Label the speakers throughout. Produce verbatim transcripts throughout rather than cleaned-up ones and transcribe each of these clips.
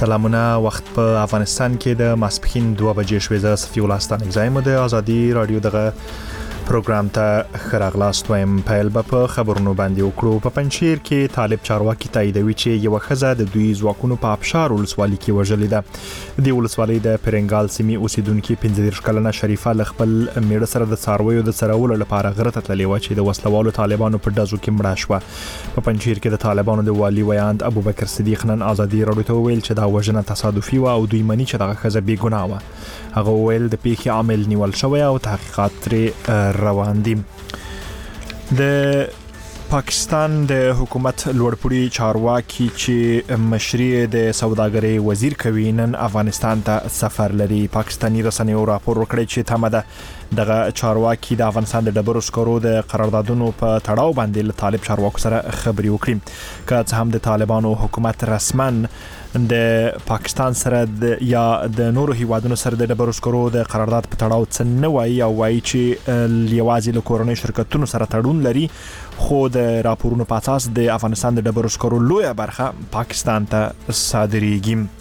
Speaker 1: سلامونه. وخت په افغانستان کې د ماسپښین دوه بجې شوې. زه صفي الله ستانک زایم د ازادي رادیو دغه پروګرام ته خراغلاست وایم. پیل به په خبرونو باندې وکړو. په پنځیر کې طالب چارواکي تاییدوي چې یو خزه د دوی ځواکونو په ابشار ولسوالۍ کې وژلې ده. د ولسوالۍ د پرنګال سیمې اوسیدونکو پنځه دېرش کلنه شریفه ل خپل میړه سره د څارویو د څرولو لپاره غره ته تللې و چې د وسلوالو طالبانو په ډزو کې مړه شوه. په پنځیر کې د طالبانو د والي ویاند ابوبکر صدیق نن ازادي رادیو ته ویل چې دا وژنه تصادفي و او دوی مني چې دغه خزه بې ګناه و. هغه ویل د پیښې عامل نیول شوی او تحقیقات ترې روان دي. د پاکستان د حکومت لوړپوړي چارواکي چې مشري د سوداګرۍ وزیر کوي نن افغانستان ته سفر لري. پاکستاني رسنیو راپور ورکړی چې تمه ده دغه چارواکي د افغانستان د ډبرو سکرو د قراردادونو په تړاو باندې له طالب چارواکو سره خبري وکړي. که څه هم د طالبانو حکومت رسمن د پاکستان سره د یا د نورو هیوادونو سره د ډبرو سکرو د قرارداد په تړاو څه نه وایي او وایي چې یوازې له کورنۍ شرکتونو سره تړون لري، خو د راپورونو په اساس د افغانستان د ډبرو سکرو لویه برخه پاکستان ته صادریږي.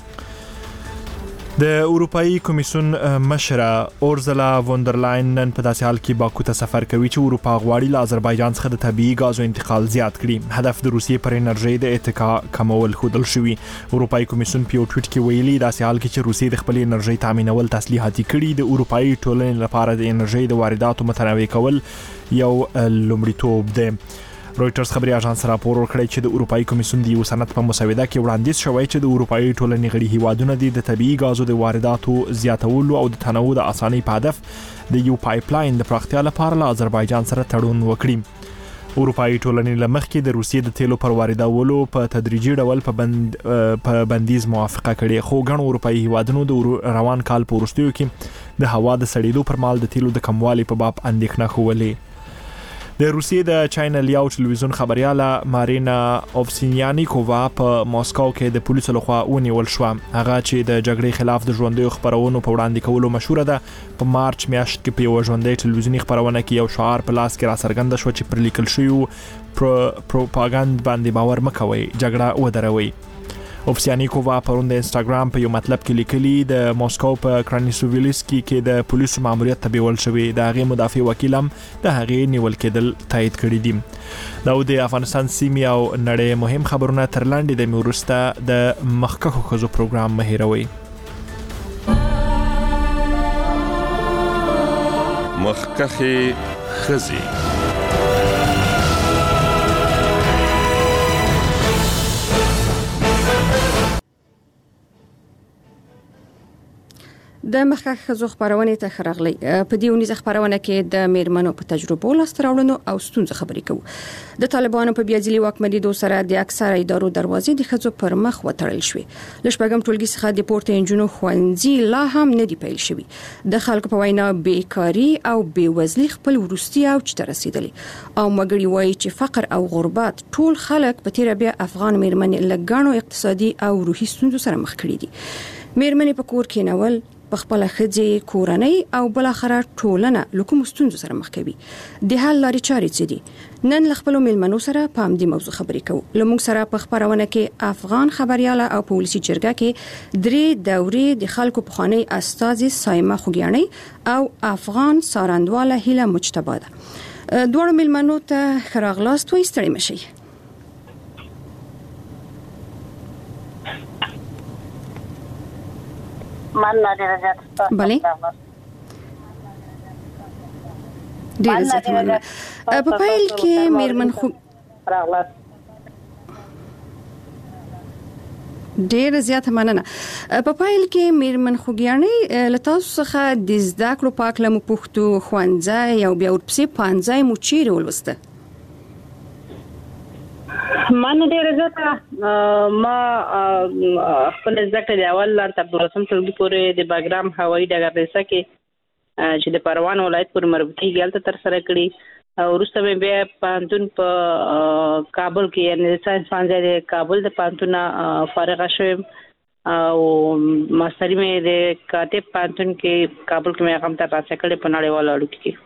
Speaker 1: د اروپאי کمیسیون مشره اورزلا وندرلاین نن په داسې حال کې باکو ته سفر کوي چې اروپا غواړي له آذربایجان څخه د طبيعي غازو انتقال زیات کړي. هدف د روسیې پر انرژي د اتکا کمول خودل شوی. اروپאי کمیسیون په ټویټ کې ویلي داسې حال کې چې روسیې د خپل انرژي تامینول تسلیحاتي کړي، د اروپאי ټولنې لپاره د انرژي د وارداتو متنوع کول یو لومړیتوب دی. رويټرز خبري اژانس راپور ورکړی چې د اروپאי کمیسیون د یو سند په مسوده کې وړاندیز شوی چې د اروپאי ټولنې غړي هیوادونه د طبيعي غازو د وارداتو زیاتولو او د تنوع د اسانۍ په هدف د یو پایپ لاین د پراختیا لپاره له آذربایجان سره تړون وکړي. اروپאי ټولنې لمخکې د روسیې د تیلو پر واردولو په تدریجي ډول په بند په بندیز موافقه کړې، خو ګڼ اروپאי هیوادونو د روان کال په وروستیو کې د هوا د سړېدو پر مهال د تیلو د کموالي په باب اندېښنه ښولې. د روسیې د چینل یو ټلویزیون خبرياله مارینا اوفسینیانیکووا په ماسکو کې د پولیسو لخوا ونیول شو. هغه چې د جګړې خلاف د ژوندۍ خبرونو په وړاندې کولو مشهور ده. په مارچ میاشت کې په یو ژوندۍ ټلویزیونی خبرونه کې یو شعار په لاس کې را څرګند شو چې پر لیکل شوی پروپاګاندا باندې باور مکوئ، جګړه ودروي. اوفسیانیکووا پرون د انستګرام په یو مطلب کې لیکلي د ماسکو په کرانیسوویلسکي کې د پولیسو ماموریت ته بیول شوی. د هغې مدافع وکیل هم د هغې نیول کېدل تایید کړي دي. دا د افغانستان سیمې او نړۍ مهم خبرونه تر لاندې د میورسته د مخکخو خزو پروګرام مهیروي.
Speaker 2: مخکخه خزي
Speaker 3: د مخکخ خزو خبرونه ته خرغلی. په دې ونیزه خبرونه کې د میرمنو په تجربو لاستراوړنو او ستونزې خبرې کوو. د طالبانو په بیاځلي واکمنۍ سره د اکثره ادارو دروازې د خزو پر مخ وتړل شوې. د شپږم ټولګي څخه د پورته انجونو خوندزي لا هم نه دی پیل شوی. د خلکو په وینا بیکاری او بیوزلي خپل ورستي او چې رسیدلی او مګړي وایي چې فقر او غربت ټول خلک په تیر بیا افغان میرمنې لګانو اقتصادي او روحي ستونزو سره مخ کړي دي. میرمنې په کور کې نول په خپل خځې کورنۍ او بل اخره ټولنه لکه ستونزو سره مخ کوي. د حل لارې چارې څه دي؟ نن ل خپل میلمنو سره په همدې موضوع خبرې کوو. لمونږ سره په خبرونه کې افغان خبرياله او پولیسي جرګه کې درې دورې د خلکو په خاني استاذ سایمه خوګیانی او افغان سارندواله هیله مجتبی ده. دوه میلمنو ته خراغلاست و ستړي مشي.
Speaker 4: من ډیره زیاته
Speaker 3: بله ډیره زیاته مننه. په پایل کې میرمن خو
Speaker 4: راغلاست
Speaker 3: ډیره زیاته مننه. په پایل کې میرمن خوګیانی لتاسو څخه د زده کړو پاک لمو پښتو خوانځای او بیا ورپسې پانځای مو چیرې ولوسته؟
Speaker 4: من ډیره زیاته ما خپل ځکه د اول لار تر دولسم ټولګي پورې د باګرام هوایي ډګر ریسه کې چې د پروان ولایت پورې مربوطي ګالته تر سره کړي او وروسته مې بیا پانتون په کابل کې یعنی ساينس پانځه د کابل د پانتون فارغ شوم او ماستری مې د کاتب پانتون کې کابل کې مې هغه تر راسه کړي په نړیوالو اړیکو کې.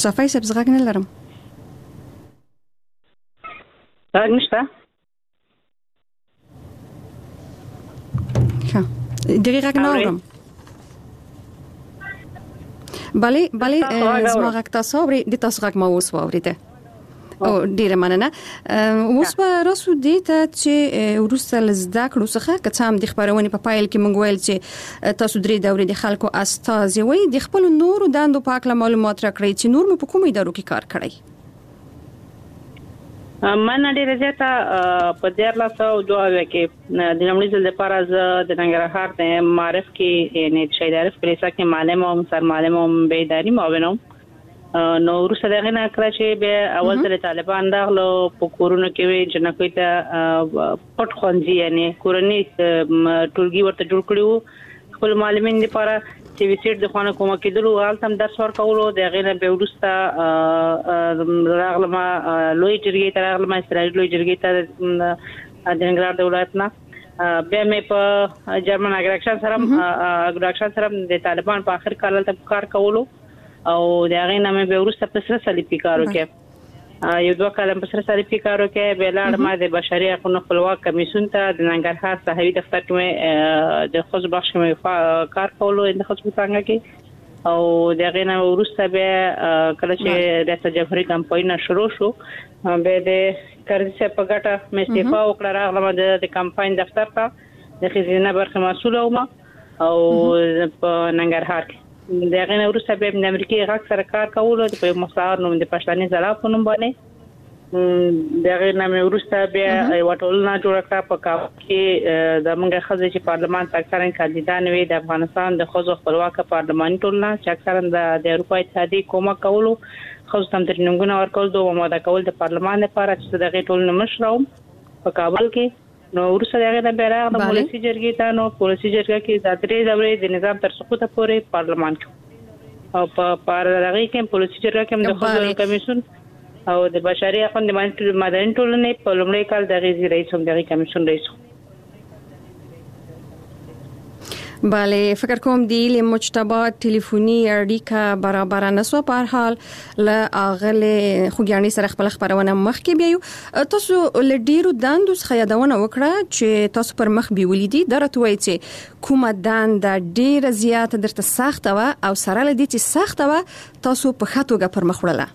Speaker 3: صفای سب زغ نه لرم
Speaker 4: غږ نشته
Speaker 3: ښه دغه غږ نه اورم بله بله زما غږ تاسو اورئ د تاسو غږ ما اوس واورېده او ډیره مننه اوس به راسو دي ته چې ورسته لزدا کړو څخه که څه هم د خبرونې په پایل کې مونږ ویل چې تاسو درې دورې د خلکو استازي وي د خپل نورو دندو په اړه معلومات راکړئ چې نور مو په کومه ادارو کې کار کړی
Speaker 4: من ډیره زیاته په دیار لاس او دوه کې د لمړي ځل لپاره ز د ننګرهار د معرف کې یعنی شهید عارف کلیسا کې معلم او سر معلم او بیداری معاونم نو ورسره دغه نه کړ چې به اول تر طالبان داخلو په کورونو کې وي چې نه کوي ته پټ خوندي یعنی کورنۍ ټولګي ورته جوړ کړو خپل معلمین لپاره چې وسیټ د خوانه کومه کېدلو حال تم درس ورکولو دغه نه به ورسته راغلم لوی جرګې ته راغلم اسرائیل لوی جرګې ته د ننګرهار د ولایت نه به مې په جرمن اګراکشن سره اګراکشن سره د طالبان په اخر کال ته کار کولو او دغه نه مې به ورسته په سره سلیپی کارو کې یو دوه کلم په سره سلیپی کارو کې به لاړ ما د بشري حقوقو خپلواک کمیسیون ته د ننګرهار صحوي دفتر کې د خصوص بخش کې کار کولو د خصوص څنګه کې او دغه نه ورسته به کله چې ریاست جمهوریت کمپاین شروع شو به د کرزي په ګټه مې استعفا وکړه راغلم د کمپاین دفتر ته د خزینه برخه مسؤل او او په ننګرهار کې دغه نه ورسته به د امریکای غږ سره کار کولو په مستعار نوم د پښتني زلا په نوم باندې دغه نه مې ورسته به وټولنا جوړ کړ په کاو کې د موږ خزې چې پارلمان اکثرا کاندیدان وي د افغانستان د خزو خپلواک پارلماني ټولنه چې اکثرا د اروپا اتحادیه کومه کولو خو تم تر نمونه ورکول دوه ماده کول د پارلمان لپاره چې دغه ټولنه مشروم په کابل کې نو ورسره دغه د بیرغ د پولیسي جرګې ته نو پولیسي جرګه کې د درې دورې د نظام تر سقوط پورې پارلمان کې او په پارلمان کې پولیسي جرګه کې د خزو کمیسیون او د بشري حقوقو د مدني ټولنې په لومړي کال د غیزي رئیس هم دغه کمیسیون رئیس
Speaker 3: بله فکر کوم دی له مجتبا ټلیفوني اړیکه برابر نه سو په هر حال له اغله خوګیانی سره خپل خبرونه مخ کې بیو تاسو له ډیرو دندو څخه یادونه وکړه چې تاسو پر مخ بیولې دي درته وایي چې کومه دند ډیره زیاته درته سخت و او سره له دې چې سخت و تاسو په خاطوګه پر مخ وړله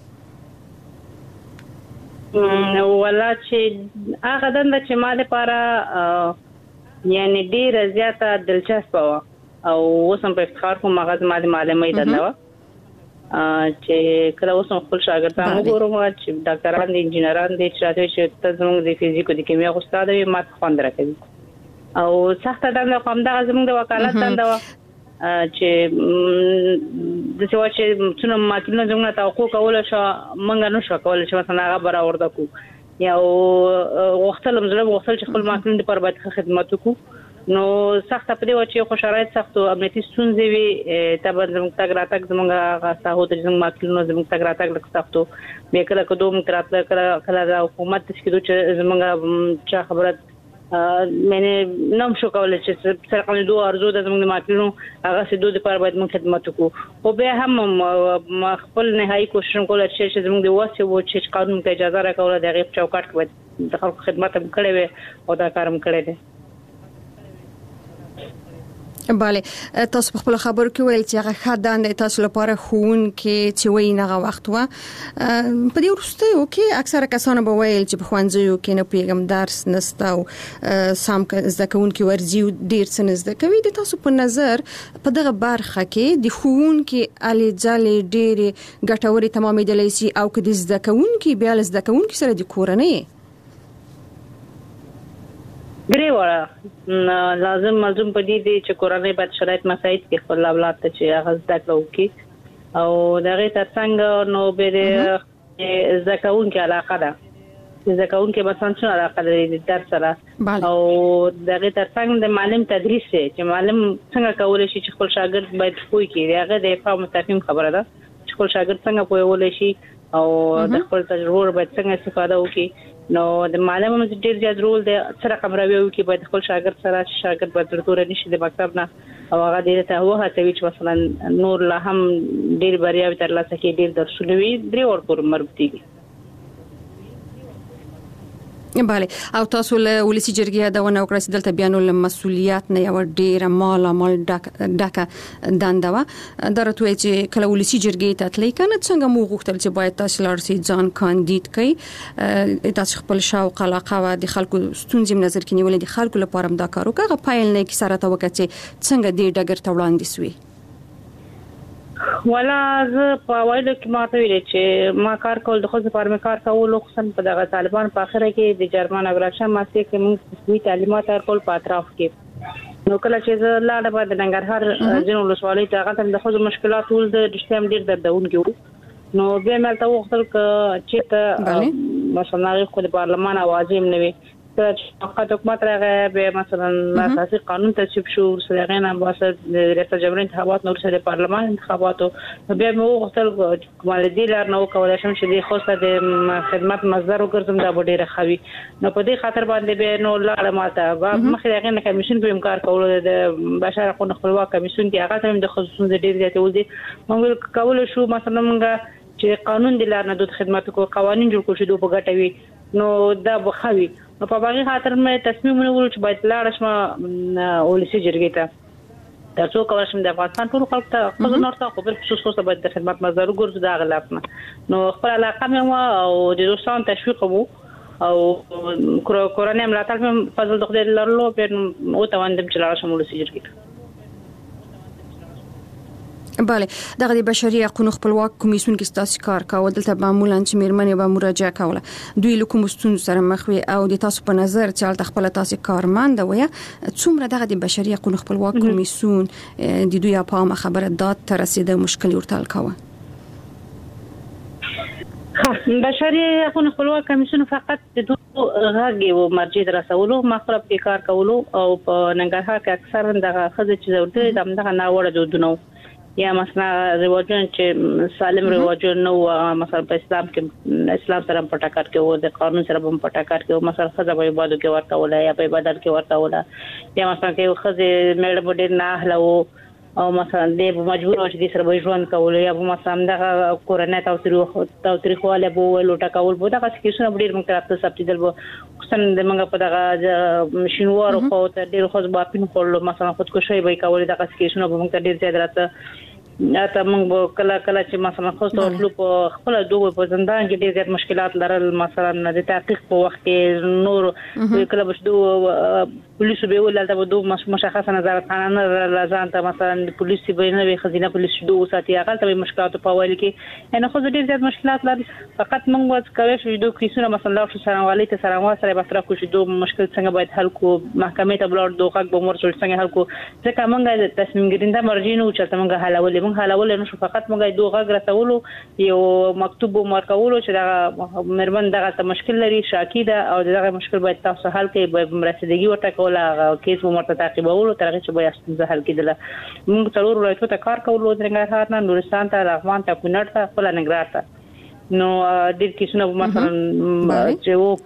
Speaker 4: ولا چې هغه دند چې ما لپاره یعنی ډیره زیاته دلچسپ و او اوسم په افتخار کوم مغز ما د معلومات دنده و چې کله اوسم خپل شاګردان وګورم چې ډاکټران دي انجینران دي چې راځي چې تاسو د فزیک او د کیمیا استاد وي ما خوند راکوي او سخت دنده کوم دا زموږ د وکالت دنده و چې د څه چې څنګه ماکینه زموږ توقع کول شو مونږ نه شو کول چې مثلا هغه برابر کو یا وختلم زړه وختل چې خپل ماکینه لپاره باید خدمت وکړو نو سخت په دې و چې خو شرایط سخت او امنیتي ستونزې وي تبه زموږ تګ راتګ زموږ غاښه د زموږ ماکینه زموږ تګ راتګ لکه سختو به کله کوم تراتله کله کله د حکومت تشکیل چې زموږ چا خبره مینه نوم شو کولای چې سرقانه دوه ارزو د زموږ ماکینو هغه سدو د پر باید موږ خدمت وکړو او به هم خپل نهایی کوشش کوله چې زموږ د واسه و چې قانون ته اجازه راکوله د غیب چوکاټ کې د خلکو خدمت هم کړی وي او دا کارم کړی دی
Speaker 3: بله تاسو په خپل خبرو کې ویل چې هغه خدان تاسو لپاره خون کې چې وای نه وخت و په دې ورستیو کې اکثره کسان به ویل چې په خوانځیو کې نه پیغام درس نسته او سم زکون کې ورزي ډیر څه نزد کوي د تاسو په نظر په دغه برخه کې د خون کې علي ځلې ډېر ګټوري تمامېدلې سي او کې د زکون کې بیا ل زکون کې سره د کورنۍ
Speaker 4: درې وړه لازم ملزم پدې دي چې کورنۍ باید شرایط مساعد کې خپل اولاد ته چې هغه زده کړو کې او دغه ترڅنګ نو به زکون کې علاقه ده زکون کې مثلا څه علاقه لري د درس سره او دغه ترڅنګ د معلم تدریس چې معلم څنګه کولای شي چې خپل شاګرد باید پوي کې هغه د فهم تفهیم خبره ده چې خپل شاګرد څنګه پوي ولې شي او د خپل تجربه باید څنګه استفاده وکړي نو د معلم هم ډیر زیات رول دی سره کمروي وکړي باید خپل شاګرد سره شاګرد په ترتور نشي د مکتب نه او هغه دې ته وه هڅوي چې مثلا نور لا هم ډیر بریاوي ترلاسه کړي ډیر درسونه وي درې ور پورې مربوطي دي
Speaker 3: بله او تاسو له ولسی جرګې دا ونه وکړه چې دلته بیانول مسولیت نه یو ډیر مال مال ډک ډک دندوا درته چې کله ولسی جرګې ته تللی کنه څنګه مو غوښتل چې باید تاسو لارسي ځان کاندید کړئ تاسو خپل شوق علاقه و د خلکو ستونزې نظر کې نیولې د خلکو لپاره دا کارو کغه پایل نه کی سره تا وکړي څنګه دې ډګر ته وړاندې سوی
Speaker 4: ولا زه په وایلو کې ماته ویل چې ما کار کول د خو لپاره مې کار کول خو سم په دغه طالبان په اخره کې د جرمن اګراکشن ماسته کې موږ سوي تعلیمات ورکول په اطراف کې نو کله چې زه لاړم په ننګرهار جنو لسوالي ته هغه د خو مشکلات ټول د دشتم ډیر دردونکو نو بیا مې ته وختل چې ته مثلا خو د پارلمان اوازې هم نوي چې حکومت راغی به مثلا اساسي قانون تصویب شو سره نه واسه د ریاست جمهوریت انتخابات نور سره پارلمان انتخاباتو بیا مو وختل کومه دي لار نو کولای شم چې د خوسته د خدمت مصدر وګرځم دا ډیره خوي نو په دې خاطر باندې به نو لاړه ماته مخې هغه کمیشن په امکار کول د بشر حقوقو خپلواک کمیشن کې هغه هم د خصوصي د ډیر زیات ولدي موږ کول شو مثلا موږ چې قانون د لار نه د خدماتو کو قوانين جوړ کړو چې دوه بغټوي نو دا بخوي نو په باغی خاطر مې تصمیم ونیول چې باید لاړ شم ولسی جرګې ته تاسو کولای شم د افغانستان ټول خلک ته خپل نورته خو په خصوص خو باید د خدمت مزار ګرځو دا غلطنه نو خپل علاقه مې او د دوستان تشویق وو او کورونه ملاتړ مې فضل د خدای لرلو په او تواندم چې لاړ شم ولسی جرګې ته
Speaker 3: بله دغه د بشري حقوقو خپلواک کمیسیون کې تاسو کار کاوه دلته معمولا چې میرمنې به مراجعه کوله دوی له کوم ستونزو سره مخ وي او د تاسو په نظر چې تل خپل تاسو کارمند وي څومره دغه د بشري حقوقو خپلواک کمیسیون د دوی په ما خبره داد تر رسیده مشکل ورته کاوه
Speaker 4: بشري حقوقو خپلواک کمیسیون فقط د دوه غاګي او مرجع رسولو مخرب کې کار کولو او په ننګرهار کې اکثر دغه خزه چې ورته دغه ناوړه دودونه یا مثلا رواجونه چې سالم رواجونه نو مثلا په اسلام کې اسلام سره په ټاکر کې و د قانون سره په ټاکر کې مثلا خزه په عبادت کې ورته ولا یا په عبادت کې ورته ولا یا مثلا کې خزه مېړه بډې نه اهله او مثلا دې مجبور و چې دې سره ژوند کول یا مثلا دغه کورنۍ تاوتریخ تاوتریخواله بو لوټه کول بو دغه کیسونه ډېر موږ ترته سپټیدل بو خصن د موږ په دغه مشینوار خو ته ډېر خو باپین کول مثلا خودکشي به کول دغه کیسونه به موږ ډېر زیات راته اته موږ کله کله چې مثلا خو ته په خپل دوه په زندان کې ډېر زیات مشکلات لرل مثلا د تحقیق په وخت کې نور کله بشدو پولیس به ولل د دوه مشخصه نظارت خانه لازم ته مثلا پولیس به نه وي خزینه پولیس دوه ساتي هغه ته مشکلات په وایل کې نه خو ډېر زیات مشکلات لري فقط موږ واس کوي چې دوه کیسونه مثلا لاو سره والي ته سره وا سره به طرف کې دوه مشکل څنګه باید حل کو محکمې ته بلور دوه حق به مور څنګه حل کو ځکه موږ تصمیم ګرینده مرجینو چې موږ حلول موږ حلول نو فقط موږ دوه غږ رسولو یو مکتوب مرکولو چې دا مرمن دغه مشکل لري شاکی ده او دغه مشکل باید تاسو حل کړئ به مرسدګي ورته کوله کیس به مرته تعقیبولو ترغه چې به ستاسو حل کېدل موږ څلور ولایتونو ته کار کولو د ننګرهار نه نورستان ته لغمان ته کونړ ته خپل ننګرهار ته نو د کیسونو مثلا چې و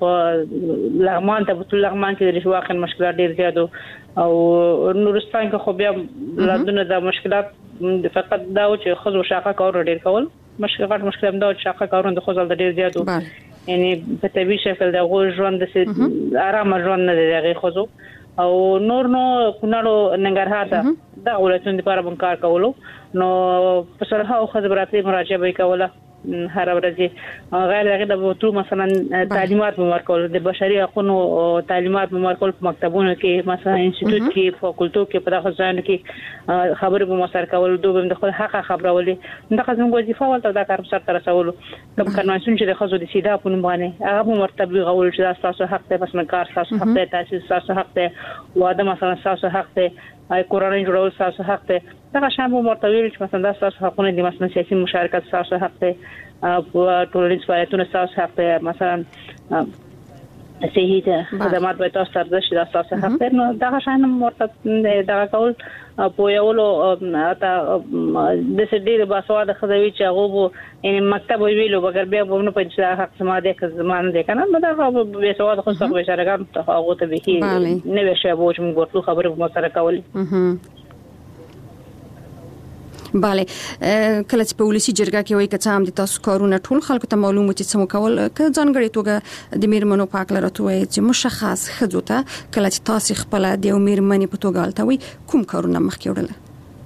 Speaker 4: په لغمان ته په لغمان کې د واقع مشکلات ډیر زیات او نورستان کې خو بیا لادونه د مشکلات فقط دا چې خزو شاقه کار ډیر کول مشکلات مشکل دا چې شاقه کارونه د خزل ډیر زیات یعنی په طبي شکل د غو ژوند د آرام ژوند نه دی خزو او نور نو کونړو ننګرهار ته دا ولایتونو لپاره بم کار کولو نو په سره او خبراتي مراجعه به کوله هر ورځ غیر هغه د ټول مثلا تعلیمات ورکول د بشري حقوقو تعلیمات ورکول په مکتبونو کې مثلا انسټیټیوټ کې فاکولټو کې په دغه ځای کې خبرې به مسر کول دوه د خپل حق خبرولې دغه زموږ وظیفه ولته دا کار سره ترسولو کوم کنوانسیون چې د خزو د سیدا په نوم باندې هغه مرتبه غول چې تاسو حق ته پس کار تاسو حق ته تاسو تاسو حق ته واده مثلا تاسو حق ته ay کورنۍ جوړول تاسو حق ته دا شامو مرتبه چې مثلا تاسو حقونه دي مثلا سیاسي مشارکت تاسو حق ته ټولنیز فعالیتونه تاسو حق ته مثلا صحیح ده خدمات به تاسو سره شي د تاسو حق نو دا شان مرته دا کول په یو لو اته د سړي باسواده خدوی چې هغه یعنی مکتب ویلو بغیر بیا په نو په حق سما ده زمانه ده کنه دا به سواد خو څه به شرګان ته هغه ته به نه وي شی بوج موږ ورته خبره مو سره کولی
Speaker 3: bale کله چې په ولسی جرګه کې وایي چې هم د تاسو کارونه ټول خلکو ته معلومه چې څه کول ک ځانګړي توګه د میرمنو پاک لرته وایي چې مشخص خځو ته کله چې تاسو خپل د میرمنې په توګه التوي کوم کارونه مخکې وړل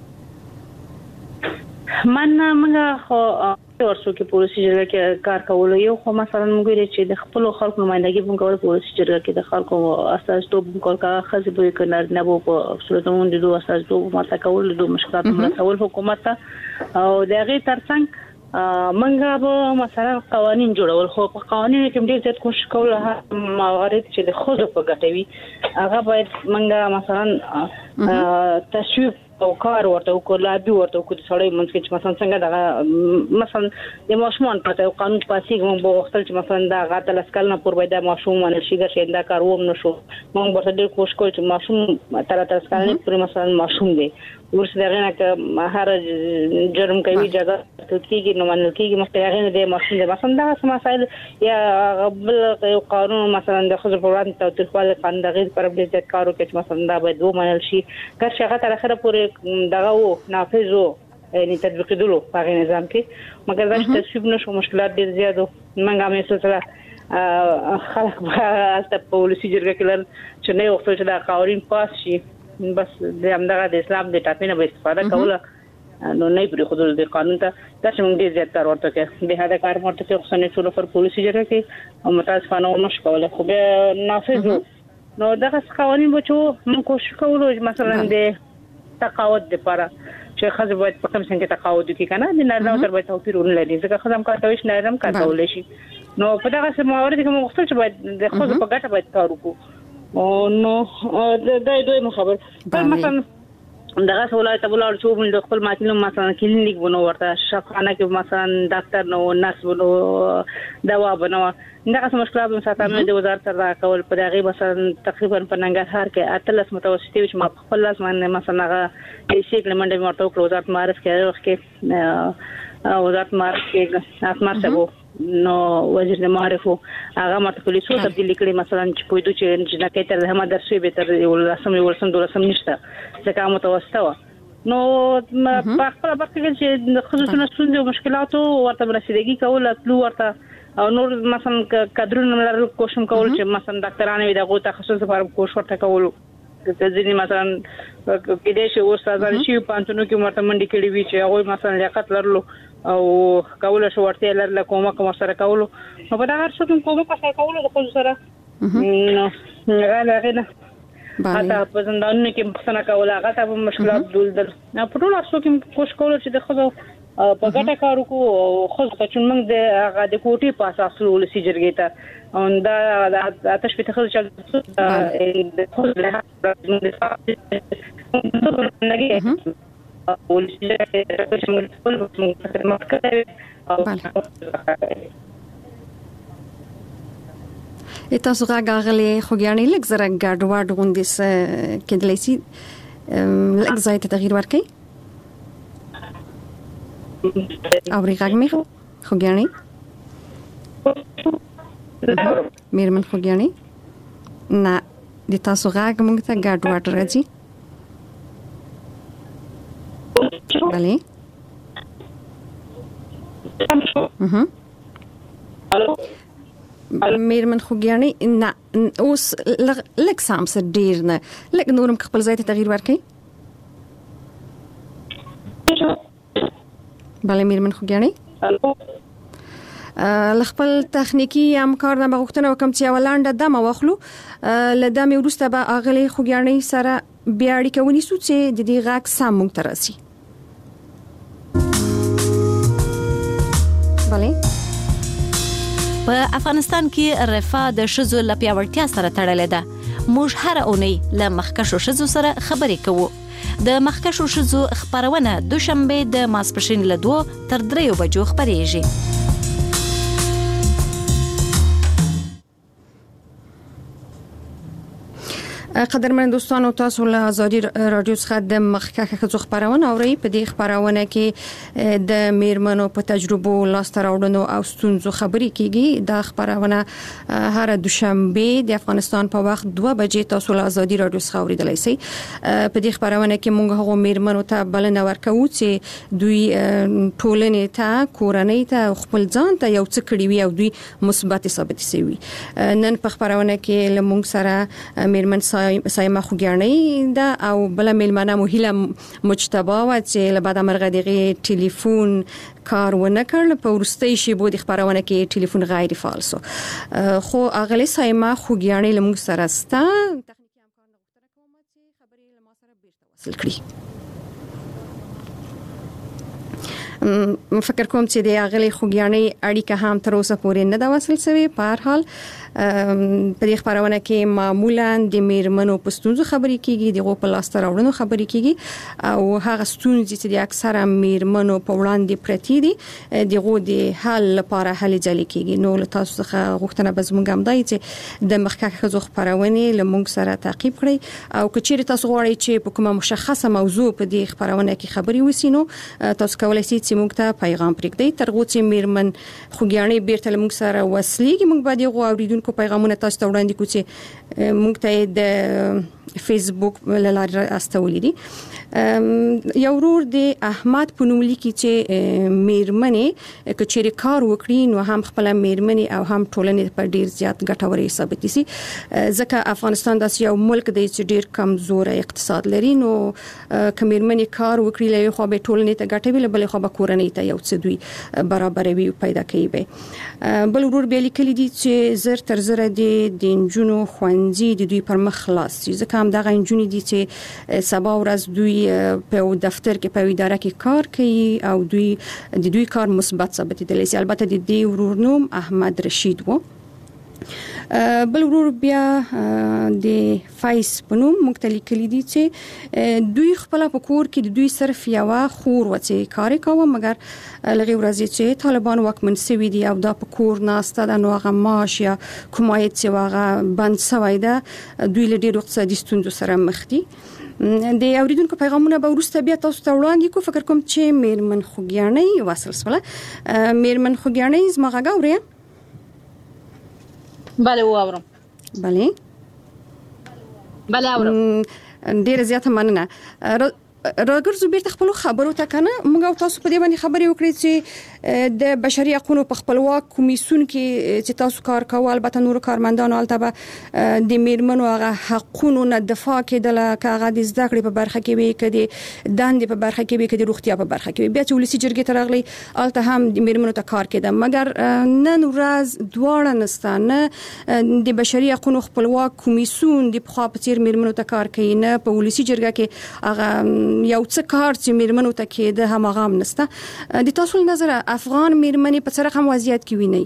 Speaker 4: من موږ خو ورسو کې پولیسي جرګه کې کار کول یو خو مثلا موږ لري چې د خپل خلکو نمائندګي په کول پولیسي جرګه کې د خلکو اساس ټوب کول کا خزي به کنار نه وو په صورتونو د دوه اساس ټوب ماته کول د مشکلات مسول حکومت او دغه ترڅنګ منګه به مثلا قوانين جوړول خو په قوانینو کې ډېر زیات کوشش کول موارد چې د خود په ګټوي هغه باید منګه مثلا تشویق او کار ورته او لابي ورته کو د سړی منځ کې چې مثلا څنګه دا مثلا د ماشومان په قانون پاسې کوم په وخت چې مثلا دا غاټه لسکل نه پور وای دا ماشوم نه شي ګرځي دا کار ووم نشو موږ ورته ډېر کوشش کوو چې ماشوم تر تر سکل نه پر مثلا ماشوم دی ورسره دغه نه هر جرم کوي جګه کېږي نو منل کېږي مخکې هغه د ماشوم د مثلا دا مسائل یا بل قانون مثلا د خزر په وړاندې توتخوال قانون دغه پر دې کارو کې مثلا دا باید و منل شي که شغه تر اخره پورې دغه و نافذ و یعنی تطبیق دلو په نظام کې مګر دا چې تصویب نشو مشکلات ډیر زیاتو منګه مې سره خلک په پولیسي جرګه کې لر چې نه وخت چې دا قوانين پاس شي بس د همدغه د اسلام د ټاپینه به استفاده کوله نو نه پرې خود د قانون ته دا چې موږ ډیر زیات کار ورته کې به هدا کار ورته کې خصنه ټول پر پولیسي جرګه کې او متاسفانه نشو کوله خو به نافذ نو دغه قوانين بچو موږ کوشش کوو مثلا د تقاعد لپاره چې خځه باید په کوم څنګه تقاعد وکړي کنه د نارینه تر باید توپیر ولري ځکه خځم کار کوي نه رم کار کولای شي نو په دغه موارد کې موږ خپل چې باید د خځو په ګټه باید کار وکړو او نو د دوی خبر پر مثلا دغه ولایت بلار چې موږ خپل ماتینو مثلا کلینیک بنو ورته شفاخانه کې مثلا ډاکټر نو نرس بنو دوا بنو دغه مشکلات په ساتنه د وزارت سره کول په دغه مثلا تقریبا په ننګرهار کې اتلس متوسطي چې ما خپل لاس باندې مثلا هغه شیک لمنډه مرته په وزارت معرف کې وخت کې وزارت معرف کې اسمار سبو نو وزیر معرف هغه مرته پولیسو تبدیل کړي مثلا چې پویدو چې جنکه تر هم درسوي به تر ولسم ولسم دولسم نشته ځکه متوسطه نو په خپل برخه کې چې خصوصا ستونزې او مشکلاتو ورته رسیدګي کول تلو ورته او نور مثلا کادرونو لپاره کوشش کول چې مثلا ډاکټرانو دغه تخصص لپاره کوشش ورته کول ځینې مثلا کې دې شو استادان شي پانتونو کې مرته منډي کړي وی چې هغه مثلا لیاقت لرلو او کول شو ورته لرله کومه کوم سره کول نو په دا هر څه کومه سره کول د خو سره نو هغه هغه حتی په زندانونو کې مخنه کول هغه ته مشکلات دول در نه په ټول څو کې کوشش کول چې د خو په ګټه کارو کو خو چې موږ د هغه د کوټي په اساس ولسی جرګې ته او دا آتش په تخصص چې د خو له نګي ولسی جرګې چې موږ خپل خدمت کوي
Speaker 3: تاسو غاغلي خوګیانی لږ زره ګډوډ غوندې س کېدلی سي لږ ځای ته تغییر ورکړي او ریغاګ می خوګیانی میرمن خوګیانی نه د تاسو غاګ موږ ته ګډوډ راځي بله اها میرمن خوګیانی نه اوس لږ سام سر ډیر نه لږ نورم خپل ځای ته تغییر ورکړي بله میرمن خوګیانی لخپل تخنیکی همکار نه بغوښتنه وکم چې ولانډه دمه واخلو لدمه ورسته به اغلی خوګیانی سره بیا اړیکه ونیسو چې د دې غاک سم مونږ ترسي بله
Speaker 2: په افغانستان کې رفاه د شذو لپیاوړتیا سره تړلې ده موږ هر اونۍ له مخکشو شذو سره خبرې کوو د مخکشو شذو خبرونه دوشنبه د ماسپښین له دوه تر دریو بجو خبرېږي
Speaker 3: قدرمن دوستانو تاسو له ازادي رادیو څخه د مخکښه خزو خبرونه اوري. په دې خبرونه کې د میرمنو په تجربو لاس راوړنو او ستونزو خبري کیږي. دا خبرونه هر دوشنبه د افغانستان په وخت دوه بجې تاسو له ازادي رادیو څخه اوریدلای شئ. په دې خبرونه کې موږ هغه میرمنو ته بلنه ورکوو چې دوی ټولنې ته کورنۍ ته خپل ځان ته یو څه کړی وي او دوی مثبت ثابت شوي. نن په خبرونه کې لمونږ سره میرمن سایمه خوګیانۍ ده او بل میلمنه مهیله مجتبی و چې له بعد مرغه دغه ټلیفون کار ونه کړل. په ورستۍ شی بو د خبرونه کې ټلیفون غیر فعال سو. خو اغلی سایمه خوګیانۍ لمونږ سره ستا تخنیکی امکان غوښتنه کوم چې خبرې له ما سره بیرته وصل کړي. فکر کوم چې د اغلی خوګیانۍ اړیکه هم تر اوسه پورې نه ده وصل شوې. په هر حال په دې خبرونه کې معمولا د میرمنو په ستونزو خبرې کیږي، دغه په لاس راوړنو خبرې کیږي او هغه ستونزې چې د اکثره میرمنو په وړاندې پرتې دي دغه د حل لپاره هلې ځلې کیږي. نو له تاسو څخه غوښتنه به زموږ هم دی چې د مخکښه خزو خبرونه لمونږ سره تعقیب کړئ او کچېر تاسو غواړئ چې په کومه مشخصه موضوع په دې خبرونه کې خبرې وسینو تاسو کولای شئ چې موږ ته پیغام پرېږدئ. تر څو چې میرمن خوګیانۍ بیرته لمونږ سره وصلېږي موږ به دغه اوریدونکو پیغامونه تاسو ته وړاندې کوو چې موږ ته د فیسبوک لاره استولې دي. یو ورور د احمد په نوم لیکي چې میرمنې کچېر کار وکړي نو هم خپل میرمنې او هم ټولنې په ډیر زیات ګټوري ثابت شي. ځکه افغانستان داسې یو ملک دی چې ډیر کمزور اقتصاد لري. نو کوم میرمنې کار وکړي له خو به ټولنې ته ګټه ویل بل خو به کورنۍ ته یو څه دوی برابروي پیدا کوي. بل ورور به لیکلي دي چې زر تر زر د انجونو خوندې د دوی پر مخ خلاص ځکه هم دغه انجونې دي چې سبا ورځ دوی په دفتر کې په اداره کې کار کوي او دوی د دوی کار مثبت ثابت دي. البته د دې ورور نوم احمد رشید وو. بل ورور بیا د فایس په نوم مختلف کلی دي چې دوی خپل په کور کې د دوی صرف یو خور و چې کار کوي مګر لغې ورځې چې طالبان واکمن سوي دي او دا په کور ناسته د نوغه معاش یا کومایت چې واغه بند سوي ده دوی له ډېر اقتصادي ستونزو سره مخ دي. د اوریدونکو پیغامونه به ورسته بیا تاسو ته وړاندې کوم. فکر کوم چې میرمن خوګیانۍ وصل سره میرمن خوګیانۍ زما غږ اورئ؟
Speaker 4: بله واورم.
Speaker 3: بله
Speaker 4: بله اورم.
Speaker 3: ډیره زیاته مننه. راګرځو بیرته خپل خبرو ته کنه موږ تاسو په دې باندې خبرې وکړې چې د بشري حقوقو په خپلواک کمیسیون کې چې تاسو کار کوئ البته نور کارمندانو البته د میرمنو هغه حقوقو نه دفاع کېدل کاغه د زده کړې په برخه کې وي کړي دندې په برخه کې وي کړي روغتیا په برخه کې وي. بیا چې ولسی جرګې ته راغلي البته هم د میرمنو ته کار کېده مګر نن ورځ دواړه نستانه د بشري حقوقو خپلواک کمیسیون د خپل پچیر میرمنو ته کار کوي نه په ولسی جرګه کې هغه یو څه کار چې میرمنو ته کېده هم هغه هم نسته. د تاسو نظر افغان میرمنې په څه رقم وضعیت کې ویني؟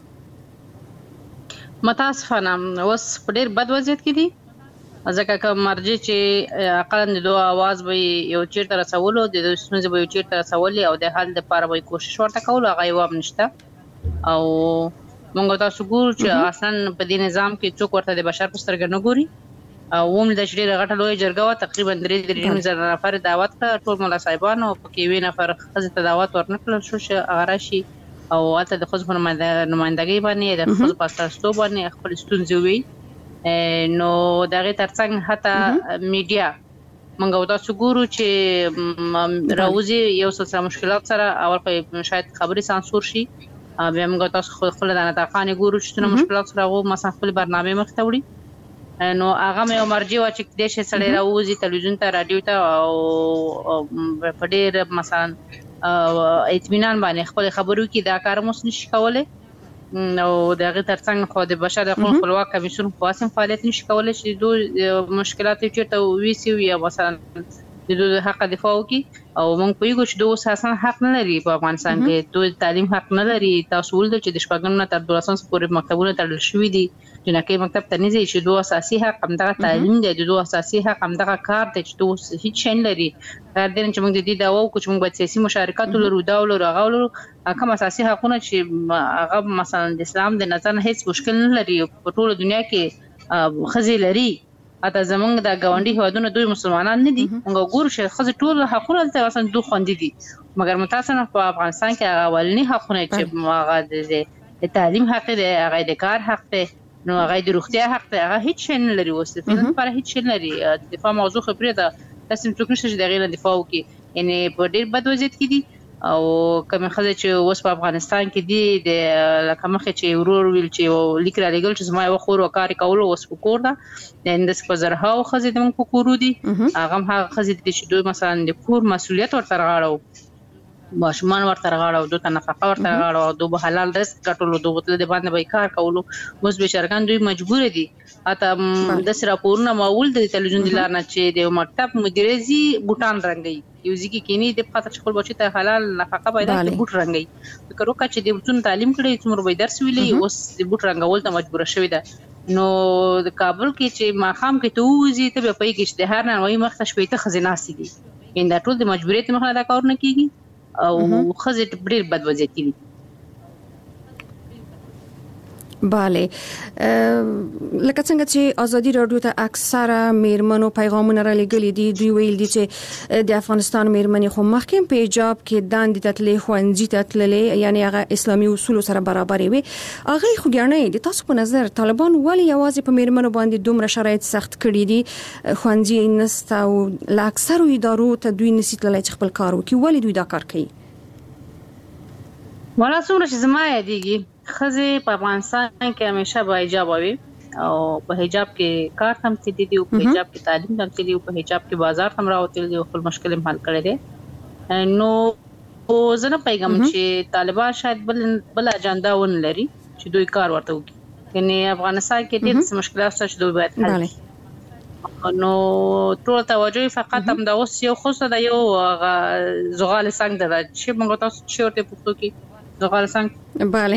Speaker 4: متاسفانه اوس په ډېر بد وضعیت کې دي ځکه که مرجع چې اقلا د دوه اواز به یو چیرته رسولو د دوی ستونزې به یو چیرته رسولي او د حل دپاره به کوشش ورته کولو هغه یو هم نشته. او موږ تاسو ګورو چې اصلا په دې نظام کې څوک ورته د بشر په سترګه نه ګوري. او هم د شډیر غټه لوی جرګه وا تقریبا درې درې زره نفر دعوت کړ ټول مولا صاحبانو په کې وی نفر خزه ته دعوت ورنکړل شو چې غراشي او اته د خزو نمائندګي باندې د خزو پاستو باندې خپل ستونزې وی نو دغه ترڅنګ حتی میډیا منګو تاسو ګورو چې راوځي یو څه مشکلات سره اول په شاید خبري سانسور شي بیا موږ تاسو خپل د نتاقانې ګورو چې څه مشکلات سره غو مثلا خپل برنامه مخ ته وړي نو هغه مې مرجع و چې د شه سړی راوځي تلویزیون ته رادیو ته او په ډېر مثلا اطمینان باندې خپل خبرو کې دا کار موږ نشي کولای. نو دغه ترڅنګ خو د بشر حقوقو خپلواک کمیسیون خاصم فعالیت نشي کولای چې دوی مشکلات چیرته ویسي یا مثلا د دوی حق دفاع وکړي او موږ پوهیږو چې دوی اساسا حق نه لري په افغانستان کې دوی تعلیم حق نه لري. تاسو ولدل چې د شپږم نه تر دولسم پورې مکتبونه تړل شوي دي جنکه مکتب ته نه ځي چې دوی اساسي حق همدغه تعلیم دی د دوی اساسي حق همدغه کار دی چې دوی هیڅ شي نه لري. غیر دین چې موږ د دې دعوا وکړو چې موږ باید سیاسي مشارکت ولرو دا ولرو هغه ولرو کوم اساسي حقونه چې هغه مثلا د اسلام د نظر نه هیڅ مشکل نه لري په ټول دنیا کې خزي لري اته زمونږ د غونډي هودونه دوی مسلمانان نه دي موږ ګورو چې خزه ټول حقونه ته مثلا دوه خوندې دي مګر متاسفانه په افغانستان کې هغه اولنی حقونه چې هغه د تعلیم حق دی هغه د کار حق دی نو هغه د روغتیا حق دی هغه هیڅ شي نه لري وسته فلن پر هیڅ شي نه لري د دفاع موضوع خبره ده تاسو څوک نشته چې د غیر دفاع وکي یعنی په ډیر بد وضعیت کې دي او کوم خزه چې اوس په افغانستان کې دي د لکه مخه چې ورور ویل چې لیک را لګل چې زما یو خور وکړ کول اوس په کور ده د اندس په زرها او خزه د موږ په کورو دي هغه هغه خزه چې دوی مثلا د کور مسولیت ورته راغړو ماشومان ورته راغړو دوی ته نفقه ورته راغړو دوی حلال رزق ګټلو دوی ته د باندې به کار کولو اوس به شرکان دوی مجبور دي اته د سره پورنه ماول د تلویزیون د لار نه چې د مکتب مدیرزي بوتان رنگي یو ځکه کینی د پاتې خپل بچی ته حلال نفقه پیدا کړي بوت رنگي فکر وکړه چې د بوتون تعلیم کړي څومره به درس ویلي اوس د بوت رنگول ته مجبور شوی ده نو د کابل کې چې ماخام کې ته وځي ته په پي کې چې هر نه وای مخ ته شپې ته خزینه سي دي ان دا ټول د مجبوریت مخه دا کار نه کیږي او خزه ډېر بد وضعیت کې
Speaker 3: bale لکه څنګه چې ازادي رادیو ته اکثره میرمنو پیغامونه را لګلي دي دوی ویل دي چې د افغانستان میرمنې خو مخکې په حجاب کې داندې تتلې خوندې تتلې یعنی هغه اسلامي اصول سره برابر وي هغه خو ګڼي دي تاسو په نظر طالبان ولې یوازې په میرمنو باندې دومره شرایط سخت کړی دي خوندې نستا او لا اکثر ادارو ته دوی نسیت لای خپل کار وکي ولې دوی دا کار کوي
Speaker 4: ولا څومره چې زما یادېږي خزه په افغانستان کې همیشه با حجاب وي او په حجاب کې کار هم تدي دي او په حجاب کې تعلیم هم تدي او په حجاب کې بازار هم راوتل دي او خپل مشکل حل کړي دي نو زه نه پیغام چې طالبان شاید بل بل اجنډا ون لري چې دوی کار ورته وکړي یعنی افغانستان کې ډېر مشکلات شته چې دوی باید حل کړي نو ټول توجه فقط هم د اوس یو خصوصا د یو زغال څنګه ده چې موږ تاسو چې ورته پوښتو کې زغال څنګه
Speaker 3: bale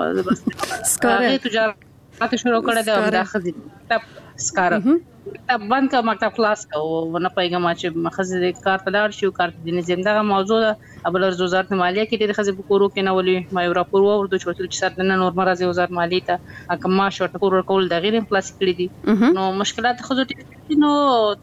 Speaker 4: سکاره تجارت شروع کړه دا د خزي تب سکاره تب باندې کا مکتب کلاس او نه پیغام چې مخزي کار ته لاړ شو کار د زندګه موضوع ده ابل وزارت مالیه کې د خزي کورو کې نه ولي ما یو راپور ورته چې چې سر نه نور مرزي وزارت مالیه ته اکه ما شورت کور کول د غیر پلاس کړی دي نو مشکلات خزو نو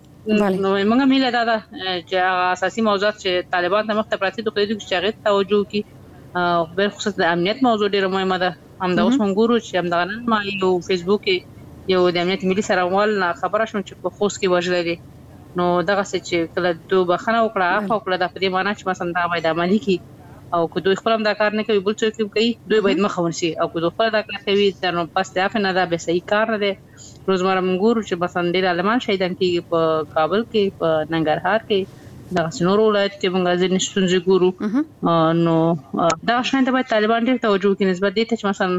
Speaker 4: نو موږ میله دا چې اساسي موضوعات چې طالبان د مخ ته پراتی د قیدو چې هغه توجه کی او بل خصوص د امنیت موضوع ډیره مهمه ده هم دا اوس موږ ګورو چې هم دا نن ما یو فیسبوک کې یو د امنیت ملي سره ول خبره شوم چې په خوست کې وژل دي نو دغه څه چې کله دوه بخنه وکړه اخو کړه د دې معنی چې مثلا دا باید عملي کی او که دوی خپل هم دا کار نه کوي بل څوک کوي دوی باید مخ ونشي او که دوی خپل دا کار کوي نو پس دا نه دا به صحیح کار نه دی روزمره موږ ګورو چې مثلا ډیر علمان شهیدان کیږي په کابل کې په ننګرهار کې دا څنور ولایت کې موږ ځینې ستونزې ګورو نو دا شاید باید طالبان ډېر توجه کوي نسبت دې ته چې مثلا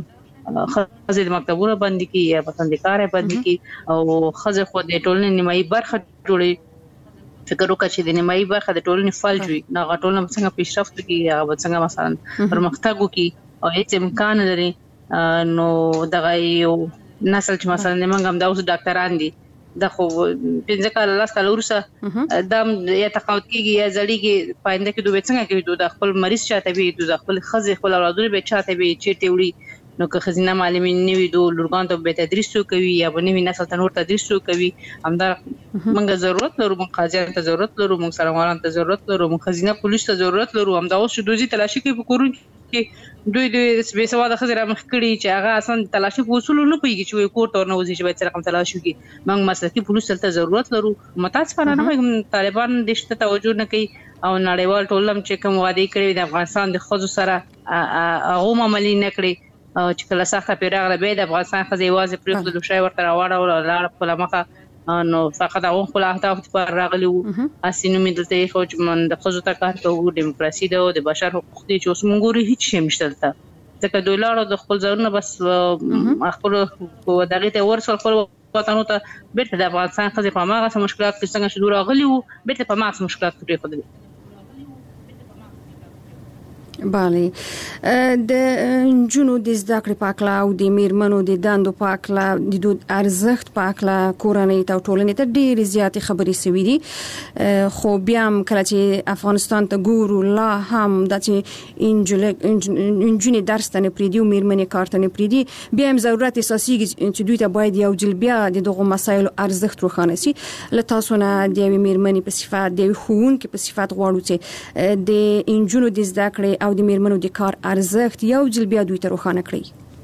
Speaker 4: خزه د مکتبونو باندې کې یا مثلا د کار باندې کې او خزه خو د ټولنې نیمایي برخه جوړي فکر وکړه چې د نیمایي برخه د ټولنې فلج وي نو ټولنه څنګه پیشرفت کوي یا څنګه مثلا پرمختګ کوي او هیڅ امکان لري نو دغه یو نسل چې مثلا موږ هم دا اوس ډاکټران دي دا خو پنځه کال لاس کال ورسه دم یا تقاعد کیږي یا ځړیږي پاینده کې دوی څنګه کوي دوی خپل مریض چاته وي دوی خپل خزي خپل اولادونه به چاته وي چیرته وړي نو که خزینه معلمین نیوي دوی لورګان ته به تدریس کوي یا به نیوي نسل ته نور تدریس کوي همدا موږ ضرورت لرو موږ قاضیان ته ضرورت لرو موږ سرمایان ته ضرورت لرو موږ خزینه پولیس ته ضرورت لرو همدا اوس دوی تلاشي کوي په کورون کې دوی دوی به سواده خزر مخ کړي چې هغه اصلا تلاشي په اصول نه پیږي چې کوټ اور نه وځي چې به رقم تلاشي کوي موږ مسلکي پولیس ته ضرورت لرو متاسفانه نه طالبان دشته توجه نه کوي او نړیوال ټولم چې کوم وعده کړی د افغانستان د خزو سره هغه عملي نه کړی چې کله سخته پیراغله به د افغانستان خزې واځي پرېخ د دوشای ورته راوړل او لار په لمخه نو فقط هغه خپل اهداف پر راغلی وو اسینو مې دلته خو چې من د خزو ته کار کوو دیموکراسي ده او د بشر حقوق دي چې اوس موږ ګوري هیڅ شي مشته ځکه دوی لاړو د خپل ځانونه بس خپل دغه ته ورسول خپل وطن ته بیرته د افغانستان خزې په ماغه مشکلات کې څنګه شروع راغلی وو بیرته په ماغه مشکلات پرې خدای
Speaker 3: bale د جنو د زده کړې پاکلا او د میرمنو د دندو پاکلا د دود ارزښت پاکلا کورنۍ ته ټولنې ته ډېر زیات خبرې سوي دي خو بیا هم کله چې افغانستان ته ګورو لا هم د چې انجونې درس ته نه پریدي او میرمنې کار ته نه پریدي بیا هم ضرورت اساسي چې دوی ته باید یو ځل بیا د دغه مسایلو ارزښت روښانه شي. له تاسو نه د یوې میرمنې په صفت د ښوونکي په صفت غواړو چې د انجونو د زده کړې او د میرمنو د کار ارزښت یو ځل بیا دوی ته روښانه کړئ.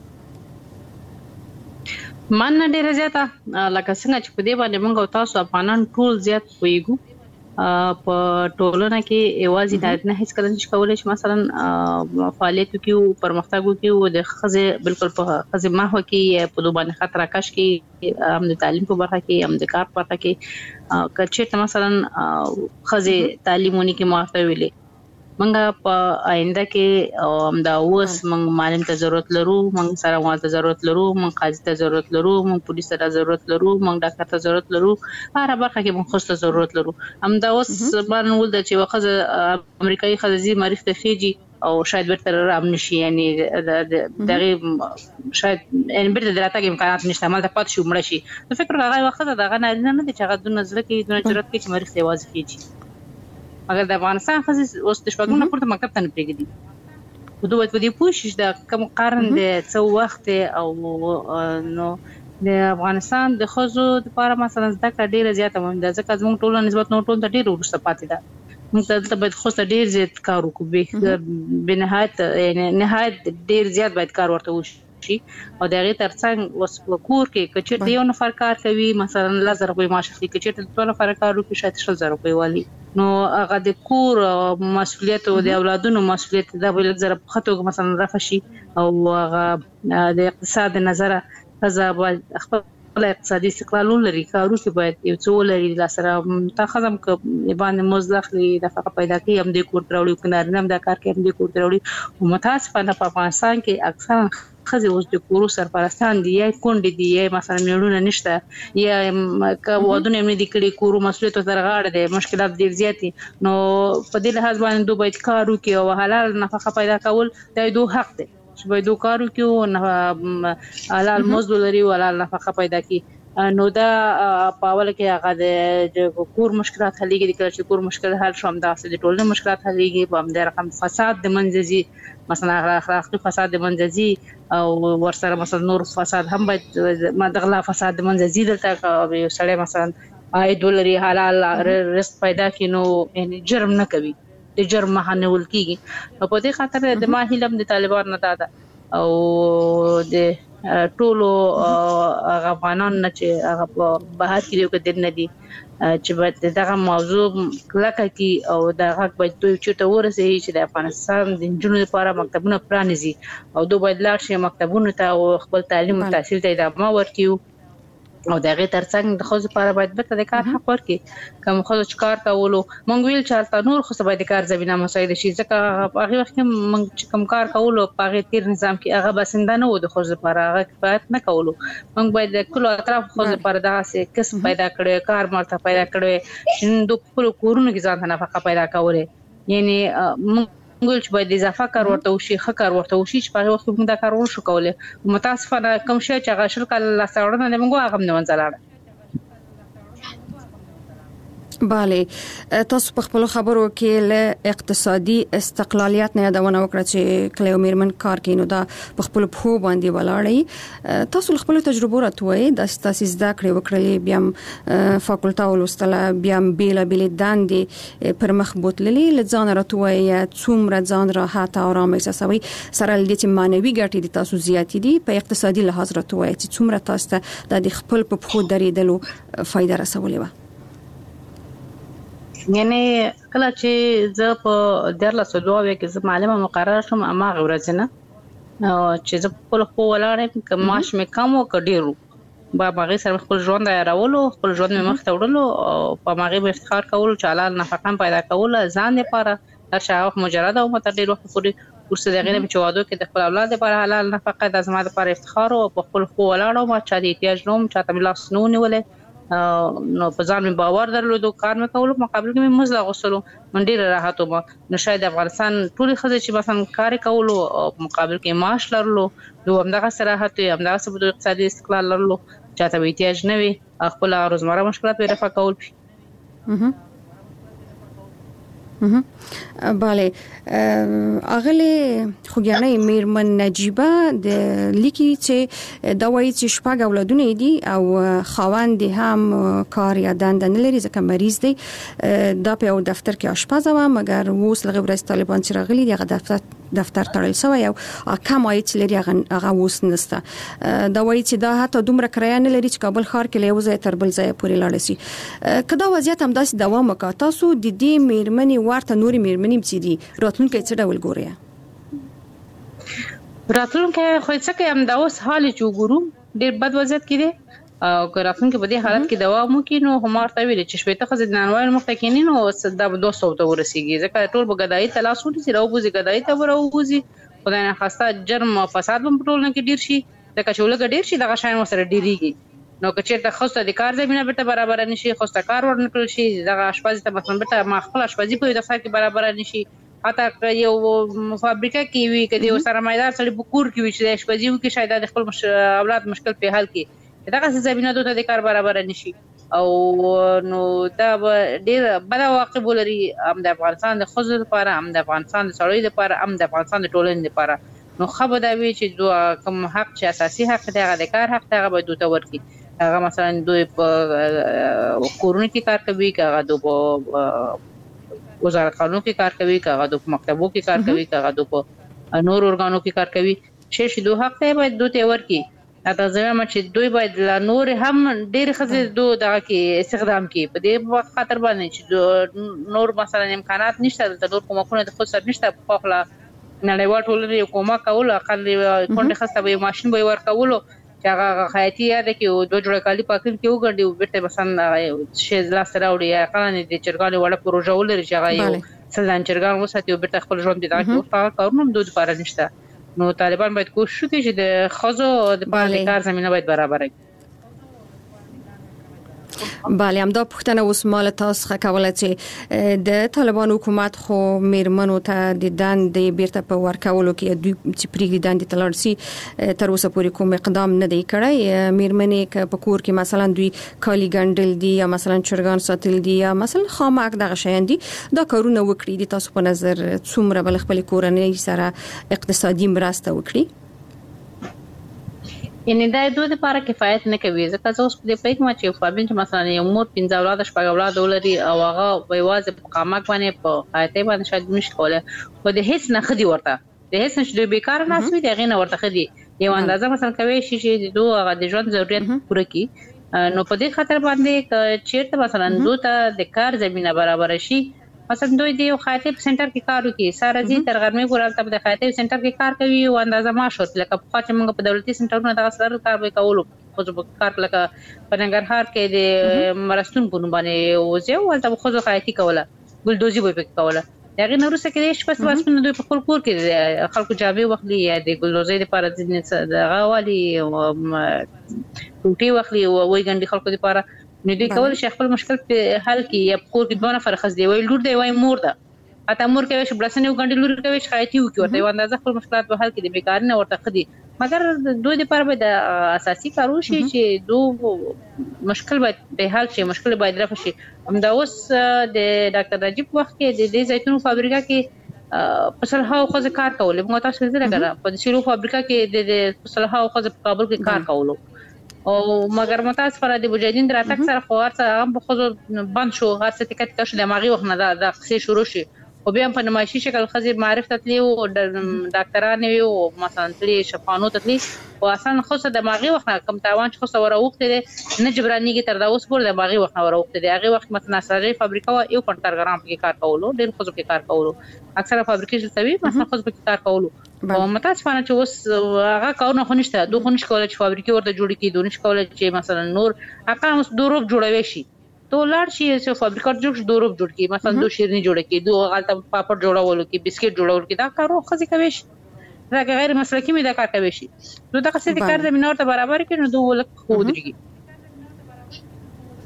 Speaker 4: من ډیره زیاته لکه څنګه چې په دې باندې موږ او تاسو افغانان ټول زیات پوهیږو په ټولنه کې ایوازي د نه هیڅ کله نشي کولای چې مثلا فعالیت وکړو پرمختګ وکړو د خزه بالکل په خزه محو کې په دوبانه خطر راکش کې هم د تعلیم په برخه کې هم د کار په برخه کې کچې مثلا خزه تعلیمونی کې موافقه ویلې منګه په آینده کې هم دا اوس موږ معلم ته ضرورت لرو موږ سره وال ته ضرورت لرو موږ قاضي ته ضرورت لرو موږ پولیس ته ضرورت لرو موږ ډاکټر ته ضرورت لرو هر برخه کې موږ خوسته ضرورت لرو هم دا اوس باندې ول د چې وخت امریکایي خزي مریخ ته خيجي او شاید ورته رام نشي یعنی دغه شاید ان بیرته دراتګ امکانات نشته مال ته پات شو مړ شي نو فکر راغی وخت دغه نه نه چې هغه د نظر کې د ضرورت کې چې مریخ ته واځي خيجي مګر د افغانستان خزي اوس د شپږمه پورته مکتب ته نه پریږدي خو دوی په دې پوښښ د کوم قرن د څو وخت او نو د افغانستان د خزو د لپاره مثلا زده کړه ډیره زیاته مهمه ده ځکه زموږ ټولنه نسبت نور ټول ته ډیره ورسته پاتې ده موږ ته باید خو ډیر زیات کار وکړو به نهایت یعنی نهایت ډیر زیات باید کار ورته وشي او دغه ترڅنګ اوس په کور کې کچې یو نفر کار کوي مثلا لزر روپۍ معاش اخلي کچې ته نفر کار کوي شاید شل زره روپۍ والی نو هغه د کور مسؤلیت او د اولادونو مسؤلیت دا بل زره په خطو مثلا رافشي او هغه د اقتصاد نظر فزا خپل اقتصادي استقلال لري کارو کې باید یو څو لري لاسره تخزم ک باندې مزدخلي د فقط پیدا کوي هم د کور تراوړي کنار نه د کار کې هم د کور تراوړي او متاسفانه په افغانستان کې اکثر خزي اوس د کورو سرپرستان دي یا کونډې دي یا مثلا میړونه نشته یا ک ودونه هم دي کړي کورو مسؤلیت ترغاړه دي مشکلات ډیر زیاتی نو په دې لحاظ باندې دوی باید کارو کې او حلال نفقه پیدا کول د دوی حق دی چې باید کارو کې نه حلال مزد لري او حلال نفقه پیدا کی نو دا په اول کې هغه د کور مشکلات حلېږي د کله چې کور مشکل حل شوم دا د ټولنې مشکلات حلېږي په همدې رقم فساد د منځزي مثلا اخلاقي فساد د منځزي او ورسره مثلا نور فساد هم باید ما دغلا فساد د منځزي دلته یو سړی مثلا آی ډولري حلال رزق پیدا کینو یعنی جرم نه کوي د جرم مخه نیول کیږي په دې خاطر د ما هیلم د طالبان نه دادا او د ټولو افغانان نه چې هغه په بهر کې یو کډ نه دي چې باید دغه موضوع کلکه کی او دغه باید دوی چې ته ورسې چې د افغانستان د جنونو لپاره مکتبونه پرانیزي او دوی باید لاړ شي مکتبونه ته او خپل تعلیم او تحصیل ته ادامه ورکړي او دغه ترڅنګ د خوځ لپاره باید به د کار حق ورکړي کوم خوځ کار کولو مونږ ویل چې نور خو باید کار زمينه مساعد شي ځکه هغه وخت مونږ کوم کار کولو په هغه تیر نظام کې هغه بسنده نه و د خوځ لپاره هغه کفایت نه کولو مونږ باید د ټول اطراف خوځ لپاره دغه کسب پیدا کړو کار مرته پیدا کړو چې د خپل کورونو کې ځان نفقه پیدا کوله یعنی ګل چې باید اضافه کار ورته وشي ښه کار ورته وشي چې په وخت موږ دا کار وشو کوله متاسفانه کوم شی چې هغه شل کال لا ساړه نه موږ هغه نه ونځلاړه
Speaker 3: bale تاسو په خپل خبرو کې له اقتصادي استقلالیت نه یادونه وکړه چې کله میرمن کار کوي نو دا په خپل په باندې ولاړی تاسو خپل تجربه راتوي د تاسو زده کړې وکړلې بیا فاکولټا ولستله بیا بیل بیل داندې پر مخ بوتللې لځان راتوي څومره ځان راحت او آرام احساسوي سره لدې چې مانوي ګټې د تاسو زیات دي په اقتصادي لحاظ راتوي چې څومره تاسو ته د خپل په خو درېدلو فائدہ رسولې و
Speaker 4: یعنی کله چې زه په درله سوداوي کې زه معلمه مقرره شوم اما غوړځنه چې زه په خپل ولاړم چې معاش مې کم او کډیرو با باغې سره خپل ژوند راولو خپل ژوند مې مخ ته وړلو او په ماغه به افتخار کول چې حلال نفقه پیدا کول ځان لپاره هر شاوخ مجرد او متدیر وخت پورې ورسره دغه نه چې وادو کې د خپل اولاد لپاره حلال نفقه د زما لپاره افتخار او په خپل خو ولاړو ما چا دې احتیاج نوم چا ته ملاس نو نیولې نو په ځان مې باور درلود کار مې کولو مقابل کې مې مزل غوښتلو من ډیر راحت وم نو شاید افغانستان ټول خزه چې مثلا کار کولو مقابل کې معاش لرلو دوه همدغه صراحت همدغه ثبوت اقتصادي استقلال لرلو چاته به احتیاج نه وي خپل روزمره مشکلات به رفع کول
Speaker 3: بله اغلی خوګیانه میرمن نجیبه د لیکي چې دا وایي چې شپږ اولادونه دي او خاوند هم کار یا دنده نه لري ځکه مریض دی دا په یو دفتر کې آشپز و مګر اوس لږ ورځ طالبان چې راغلي دغه دفتر دفتر تړل شوی او کم عاید لري هغه اوس نسته دا وایي چې دا حتی دومره کرایه نه لري چې کابل ښار کې له یو ځای تر بل ځای پورې لاړ شي کدا وضعیت هم داسې دوام وکړ تاسو د دې میرمنې ورته نوري میرمنې چې دي راتلونکي څه ډول ګوري
Speaker 4: راتلونکي خو څه کې هم دا اوس حال چې وګورو ډېر بد وضعیت کې دی او که راتلونکي په دې حالت کې دوام وکړي نو همار ته ویل چې شپې ته خزې د نانوایل مخ ته کېني نو دا به دوه سوه ته ورسیږي ځکه ټول به ګدایي ته لاس ونیسي راوبوځي ګدایي ته به راوبوځي خدای نخواسته جرم او فساد به په ټولنه کې ډېر شي ځکه چې ولږه ډېر شي دغه شیان ورسره ډېرېږي نو که چېرته ښځو ته د کار زمینه بیرته برابره نه شي ښځو ته کار ورنکړل شي دغه اشپزي ته مثلا بیرته ما خپل اشپزي په یو دفتر کې برابره نه شي حتی یو فابریکه کې وي که د یو سرمایدار سړي په کور کې وي چې د اشپزي وکړي شاید د خپل اولاد مشکل په حل کړي دغه زمینه دوی ته د کار برابره نه شي او نو دا ډېر بده عواقب ولري هم د افغانستان د ښځو لپاره هم د افغانستان د سړیو لپاره هم د افغانستان د ټولنې لپاره نو ښه به دا وي چې کوم حق چې اساسي حق دی هغه د کار حق دی هغه باید دوی ته ورکړي هغه مثلا دوی په کورونو کې کار کوي که هغه دوی په وزارت قانون کې کار کوي که هغه دوی په مکتبو کې کار کوي که هغه دوی په نور ارګانو کې کار کوي شی چې دوی حق دی باید دوی ته ورکړي دا زموږ چې دوی باید لا نور هم ډېر خزې دو دغه کې استخدام کړي په دې خاطر باندې چې نور مثلا امکانات نشته د نور کومکونه د خود سره نشته په خپل نړیوال ټولنې کومک کول اقل کونډه خسته به ماشين به ورکولو چې هغه خیاطي یاد کې دوه جوړه کالی پاکل کې وګڼي بیرته مثلا شی لاس راوړي یا قانون د چرګانو وړه پروژه ولري چې هغه یو سلان چرګان وساتي او بیرته خپل ژوند دغه کارونه دوی لپاره نشته نو طالبان باید کوشش وکړي چې د ښځو د کار زمینه باید برابره کړي
Speaker 3: بله همدا پوښتنه اوس مال تاسو څخه کوله چې د طالبان حکومت خو میرمنو ته د دندې بیرته په ورکولو کې دوی چې پریږدي دندې ته لاړ شي تر اوسه پورې کوم اقدام نه دی کړی میرمنې په کور کې مثلا دوی کالي ګنډل دي یا مثلا چرګان ساتل دي یا مثلا خامک دغه شیان دي دا کارونه وکړي دي تاسو په نظر څومره بل خپل کورنۍ سره اقتصادي مرسته وکړي
Speaker 4: یعنی دا دوی لپاره کفایت نه کوي ځکه زه اوس په دې پېښه ما چې فابین چې مثلا یو مور پنځه اولاد شپږ اولاد ولري او هغه وایواز په قامک باندې په حیاتي باندې شاید نشي کولای خو د هیڅ نه خدي ورته د هیڅ نشي دوی بیکار نه اسوي دغه نه ورته خدي یو اندازه مثلا کوي چې دوی هغه د ژوند ضرورت پوره کړي نو په دې خاطر باندې چیرته مثلا دوی ته د کار زمينه برابر شي مثلا دوی د یو خیاطي سنټر کې کار کوي ساره دي تر غرمې پورې تل د خیاطي سنټر کې کار کوي او اندازه معاش ورته لکه په خاطر موږ په دولتي سنټرونو دغه سره کار وکولو خو په کار لکه په ننګرهار کې د مرستون په نوم باندې وځي او تل خو خیاطي کوله ګلدوزي به پکې کوله دغه نورو څه کې شپه واسمنه دوی په خپل کور کې خلکو جابې وخلي یا د ګلدوزي لپاره د غوالي ټوټي وخلي او وای ګنډي خلکو لپاره نو دوی کول شي خپل مشکل په حل کې یا کور کې دوه نفر خز دی وای لور دی وای مور ده اته مور کوي چې بلسنه وګڼي لور کوي چې خیاطي وکړي ورته یو اندازه خپل مشکلات په حل کې د بیکار نه ورته خدي مګر دوی لپاره به د اساسي کارو شي چې دوی مشکل باید به حل شي مشکل باید رفع شي همدا اوس د ډاکټر راجیب وخت کې د دې زیتون فابریکه کې په صلاحو خو کار کول موږ تاسو زده کړه په سیرو فابریکه کې د صلاحو خو په کابل کې کار کولو او مګر متاس پر د مجاهدین دراتک سره خو ارڅه هم په خو بند شو هر څه ټکټ کښ د ماغي وخت نه د قصې شروع شي او بیا په نمایشي شکل خزر معرفت تلی او ډاکټرانه وي او مثلا تلی شفانو تلی او اصلا خو د ماغي وخت کم تاوان خو سره وخت دی نه جبرانیږي تر دا اوس پور د ماغي وخت ور وخت دی هغه وخت مثلا سره فابریکه یو کنټرګرام کې کار کولو ډېر خو کې کار کولو اکثره فابریکې چې توی مثلا خو کې کار کولو او متاسفانه چې اوس هغه کارونه خو نشته دوه خو نشي کولای چې فابریکې ورته جوړ کړي دوه نشي کولای چې مثلا نور هغه اوس دوروب جوړوي شي تو لار شي چې فابریکه جوړ دوروب جوړ کړي مثلا دوه شیرني جوړ کړي دوه غلطه پاپړ جوړول کړي بسکټ جوړول کړي دا کارو خزي کوي شي دا غیر مسلکی مې دا کار کوي شي نو دا څه د کار زمينه ورته برابر کړي نو دوه لک خو درګي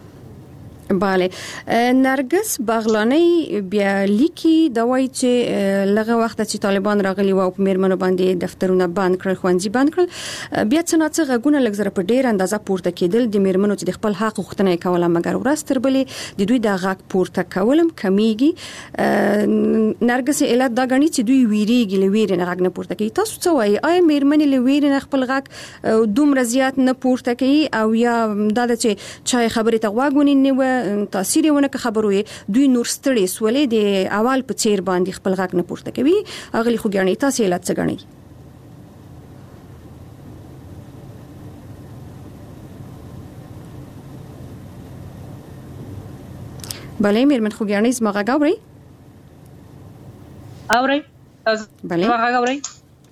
Speaker 3: bale نرګس بغلانی بیا لیکي د وای چې لغه وخت چې طالبان راغلي و په میرمنو باندې دفترونه بند کړل خوندې بند کړل بیا څه نه څه غونه لګزره په ډیر اندازه پورته کېدل د میرمنو چې د خپل حق غوښتنه کوله مګر ورستر بلې د دوی د غاک پورته کولم کمیږي نرګس علت دا غني چې دوی ویریږي لویر نه غاک نه پورته کوي تاسو څه وایي آی میرمنې لویر نه خپل غاک دومره زیات نه پورته کوي او یا دا چې چا خبره ته غوګونی نه تاثیر ونه که خبروي دوی نور ستړي سولې د اول په چیر باندې خپل غاک نه پورته کوي اغلی خو ګڼي تاسو علت څه ګڼي بله میرمن خو ګڼي زما غاګ اوري
Speaker 4: اوري
Speaker 3: بله
Speaker 4: زما غاګ اوري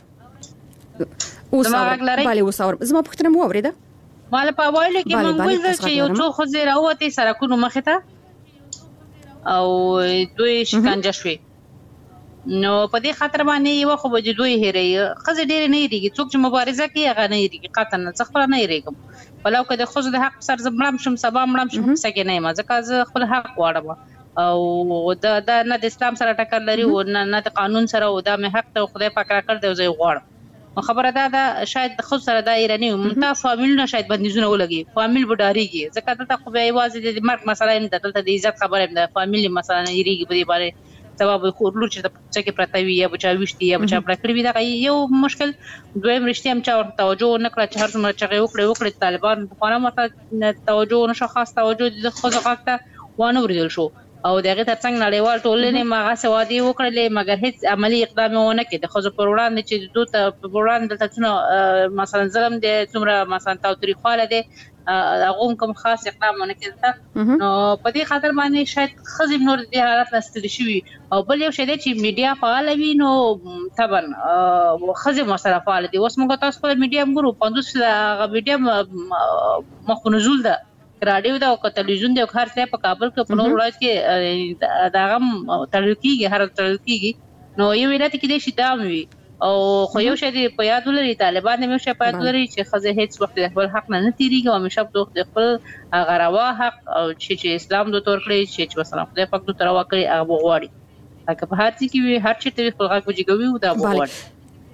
Speaker 3: اوس بله اوس اور زما پختنه مو اوري ده
Speaker 4: مال په وایله کې مونږ ول چې یو څو خزه راوته سره کو نو مخه ته او دوی شکنجه شوي نو په دې خاطر باندې یو خو به دوی هېري خزه ډېر نه هېریږي څوک چې مبارزه کوي هغه نه هېریږي قطعا نه څخه نه هېریږم ولو که د خزه د حق سر زمړم شم سبا مړم شم څنګه نه ما ځکه زه خپل حق غواړم او دا د نه د اسلام سره ټکر لري او نه د قانون سره او دا مې حق ته خدای پاک راکړ دی زه غواړم خبره دا ده شاید خود سره دا ایرانی مونږه فامیل نه شاید بندیزونه ولګي فامیل بډاریږي ځکه ته خو به ایواز د مرګ مسله نه دلته د عزت خبره ده فامیل مسله نه ایریږي په دې باندې سبب خورلو چې څه کې پرتاوی یا بچا وشتي یا بچا پړکړی وي دا یو مشکل دویم رښتیا هم چا توجه نه کړ چې هر څومره چې وکړي وکړي طالبان په قانون مته توجه نشو خاص توجه د خو ځکه وانه ورېدل شو او دغه ترڅنګ نړیوال ټولنې ماغه سوادي وکړلې مګر هیڅ عملی اقدام ونه کړ د خزو پر وړاندې چې دوی ته پر وړاندې دلته مثلا ظلم دي څومره مثلا تاوتریخواله دي هغه کوم خاص اقدام ونه کړ نو په دې خاطر باندې شاید خزم نور د حالت نستل شي او بل یو شی دی چې میډیا فعال وي نو طبعا خزم مسله فعال دي اوس موږ تاسو په میډیا موږ پندوس غو میډیا مخنزول ده رادیو دا او تلویزیون دی خو هر څه په کابل کې په نور ولایت کې دا غم تلویزیوني هر تلویزیوني نو یو ویلات کې د شیدام وی او خو یو شی دی په یاد لري طالبان هم شي په یاد لري چې خزه هیڅ وخت د خپل حق نه تیریږي او همیشه د خپل غروا حق او چې اسلام د تور کړی چې مثلا خدای پاک د تروا کړی هغه غواړي هغه په هر څه کې وي هر څه ته خپل حق وجګوي او دا غواړي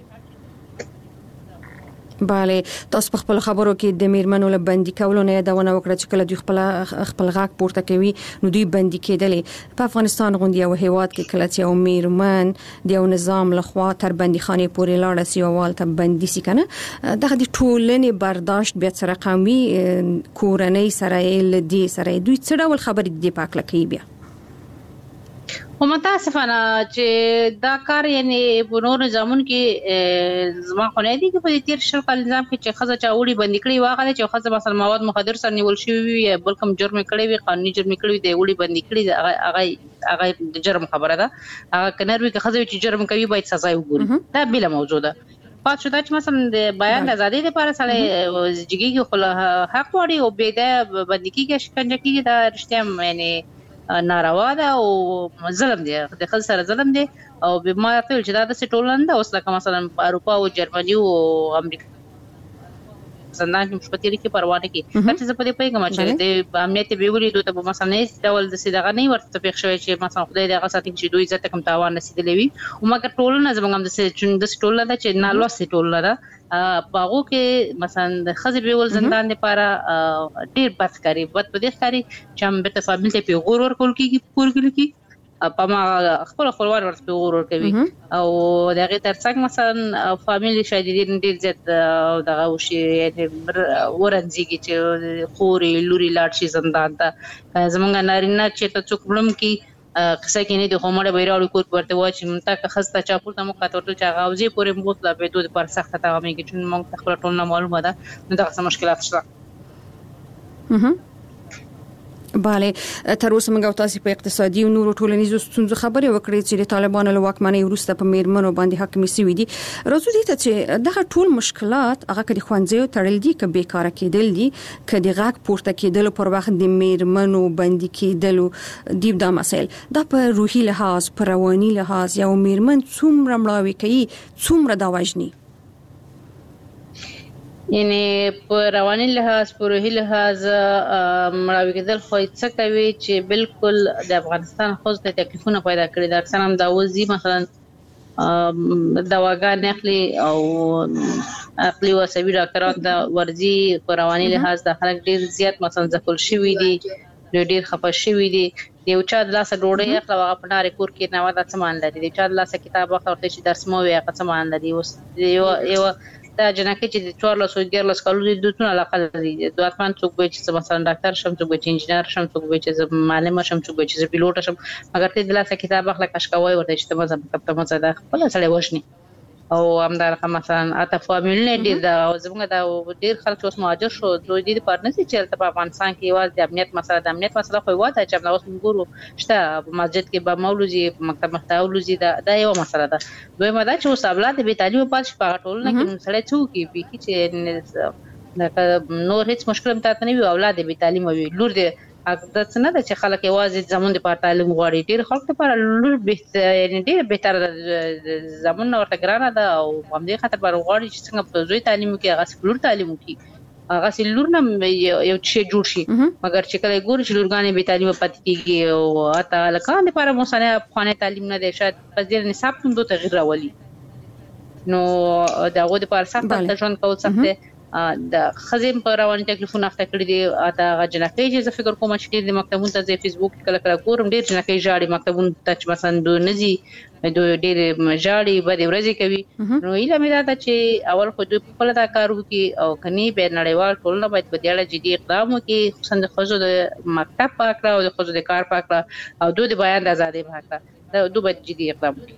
Speaker 3: bale تاسو په خپل خبرو کې د میرمنو له بندي کولو نه یادونه وکړه چې کله دوی خپل خپل غاک پورته کوي نو دوی بندي کېدلې په افغانستان غونډه او هیواد کې کله چې او میرمن د یو نظام له خوا تر بندي خانه پورې لاړه سی او والته بندي سي کنه دغه د ټولنې برداشت به تر رقمي کورنۍ سره ل دې سره دوی څه ډول خبرې دې پاک لکې بیا
Speaker 4: خو متاسفانه چې دا کار یعنی په نور نظامون کې زما خو نه دي چې په تیر شل کال نظام کې چې خزه چا وړي بندي کړي واغله چې خزه مثلا مواد مخدر سره نیول شي وي بل کوم جرم کړي وي قانوني جرم کړي دی وړي بندي کړي هغه هغه د جرم خبره ده هغه کنر وي که خزه چې جرم کوي باید سزا وګوري دا بل موضوع ده پات شو دا چې مثلا د بیان د ازادي لپاره سره جګیږي خو حق وړي او به د بندي کېږي شکنجه کېږي دا رښتیا یعنی ناروا ده او ظلم دی د خل سره ظلم دی او به ما ته چې دا د سټولند اوس لکه مثلا په اروپا او جرمني او امریکا زندان کې مشپتيري کې پروانه کې چې زه په دې پیغام چې د امنیت به ویلي دوی ته مثلا نه ډول د سیدغه نه ورته پېښ شوی چې مثلا خدای دې هغه ساتي چې دوی عزت کم تاوان نسیدلې وي او مګر ټولنه زموږ هم د سټولند د سټولند چې نالو سټولند باغو کې مثلا د خزې به ول زندان لپاره ډیر بد کاری بد په دې کاری چې هم به تفاعل ته په غور ور کول کېږي پور کېږي په ما خپل خپلوان ورته غور ور کوي او دغه ترڅنګ مثلا فامیلی شاید ډیر زیات دغه وشي ورنځيږي چې خوري لوري لاړ شي زندان ته زمونږ نارینه چې ته څوک بلم کې قصه کې نه د کومړ بیرالو کور ورته وای چې متا که خسته چا پورته مو کاته ورته چا غوځي پورې موږ لا به دوی پر سخت تا مې کې چې موږ خپل ټول نه معلومه ده نو دا څه مشکلات شته
Speaker 3: bale تر اوسه موږ تاسو په اقتصادي او نورو ټولنیزو ستونزو خبرې وکړې چې د طالبانو له واکمنۍ وروسته په میرمنو باندې حاکمي شوې دي راځو دې ته چې دغه ټول مشکلات هغه کړي خوانځي تړل دي ک بیکاره کېدل دي ک د غاک پورته کېدل پر وخت د میرمنو باندې کېدل دی دا مسائل دا په روحي لحاظ پر رواني لحاظ یو میرمن څومره مړاوي کوي څومره دا وژني
Speaker 4: یعنی په رواني لحاظ په روحي لحاظ مړاوي کېدل خو څه کوي چې بالکل د افغانستان خو د تکلیفونه پیدا کړي د اکثر هم دا وزي مثلا دواګان اخلي او عقلي او عصبي ډاکټران د ورزي په رواني لحاظ د خلک ډیر زیات مثلا ځکل شوی دي ډیر خپه شوی دي یو چا د لاسه ډوډۍ اخله هغه په نارې کور کې نه ودا څه مان لري یو چا د لاسه کتاب اخله ورته چې درس مو وي هغه څه مان لري اوس یو یو دا جنکه چې د څوارلس او دیارلس کالو د دوتونه علاقه لري د اتمان څوک به چې مثلا ډاکټر شم څوک به چې انجینر شم څوک به چې معلم شم څوک به چې پیلوټ شم مګر ته د لاسه کتاب اخله کشکوي ورته چې ته مزه مکتب ته مزه ده خپل سره وښني او همدارخه مثلا اته فامیلونه ډیر دا زموږ دا ډیر خلک اوس مهاجر شو دوی دې پارنه چې په افغانستان کې یوازې د امنیت مسله د امنیت مسله خو واته چې موږ اوس موږ شته په مسجد کې به مولوی مکتب مختاولوزي دا دا یو مسله ده دوی مدا چې اوس اولاد به تعلیم پاتې په ټولنه کې سره څوک به چې نور هیڅ مشکل متات نه وي اولاد به تعلیم وي لور دې دا څنګه ده چې خلک یوازې زمون د تعلیم غواړي ډیر خلک لپاره لور به یعنی ډیر بهتر زمون ورته ګرانه ده او هم دې خاطر پر غواړي چې څنګه په زوی تعلیم کې هغه لور تعلیم کوي هغه سي لور نه یو شی جوړ شي مګر چې کله ګور چې لورګانې به تعلیم پاتې کیږي او اته لکان لپاره مو سره افغاني تعلیم نه دی شاید په دې نصاب هم دوه تغیر راولي نو دا غو د پر سخت ژوند کول سخت د خزم په رواني تکلیفونه اخته کړی دي اته غجنکې چې زه فکر کوم چې د مکتبونو ته د فیسبوک کله کله ګورم ډیر جنکې جاړي مکتبونو ته چې مثلا د نزي د ډیر جاړي بده ورځي کوي نو ایله مې دا چې اول خو د خپل دا کار وکي او کني به نړیوال ټولنه باید په دې اړه جدي اقدام وکړي خصوصا د خزو د مکتب پاکړه او د خزو د کار پاکړه او دوی د بیان د ازادي پاکړه دا دوی باید جدي اقدام وکړي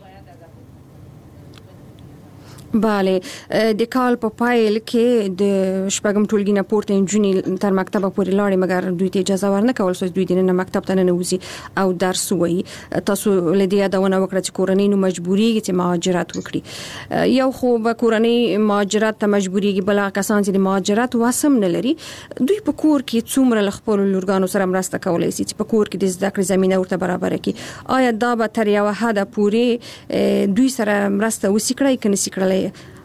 Speaker 3: bale د کال په پایل کې د شپږم ټولګي نه پورته انجونی تر مکتبه پورې لاړې مګر دوی ته اجازه ورنه کول سو دوی د مکتب ته نه وځي او درس وایي تاسو لدی یادونه وکړه چې کورنۍ نو مجبوري چې مهاجرت وکړي یو خو به کورنۍ مهاجرت ته مجبوريږي بل کسان چې د مهاجرت واسم نه لري دوی په کور کې څومره خپل لورګانو سره مرسته کولای شي چې په کور کې د زده کړې زمينه ورته برابر کړي آیا دا به تر یو حد پورې دوی سره مرسته وسیکړي کنه سیکړي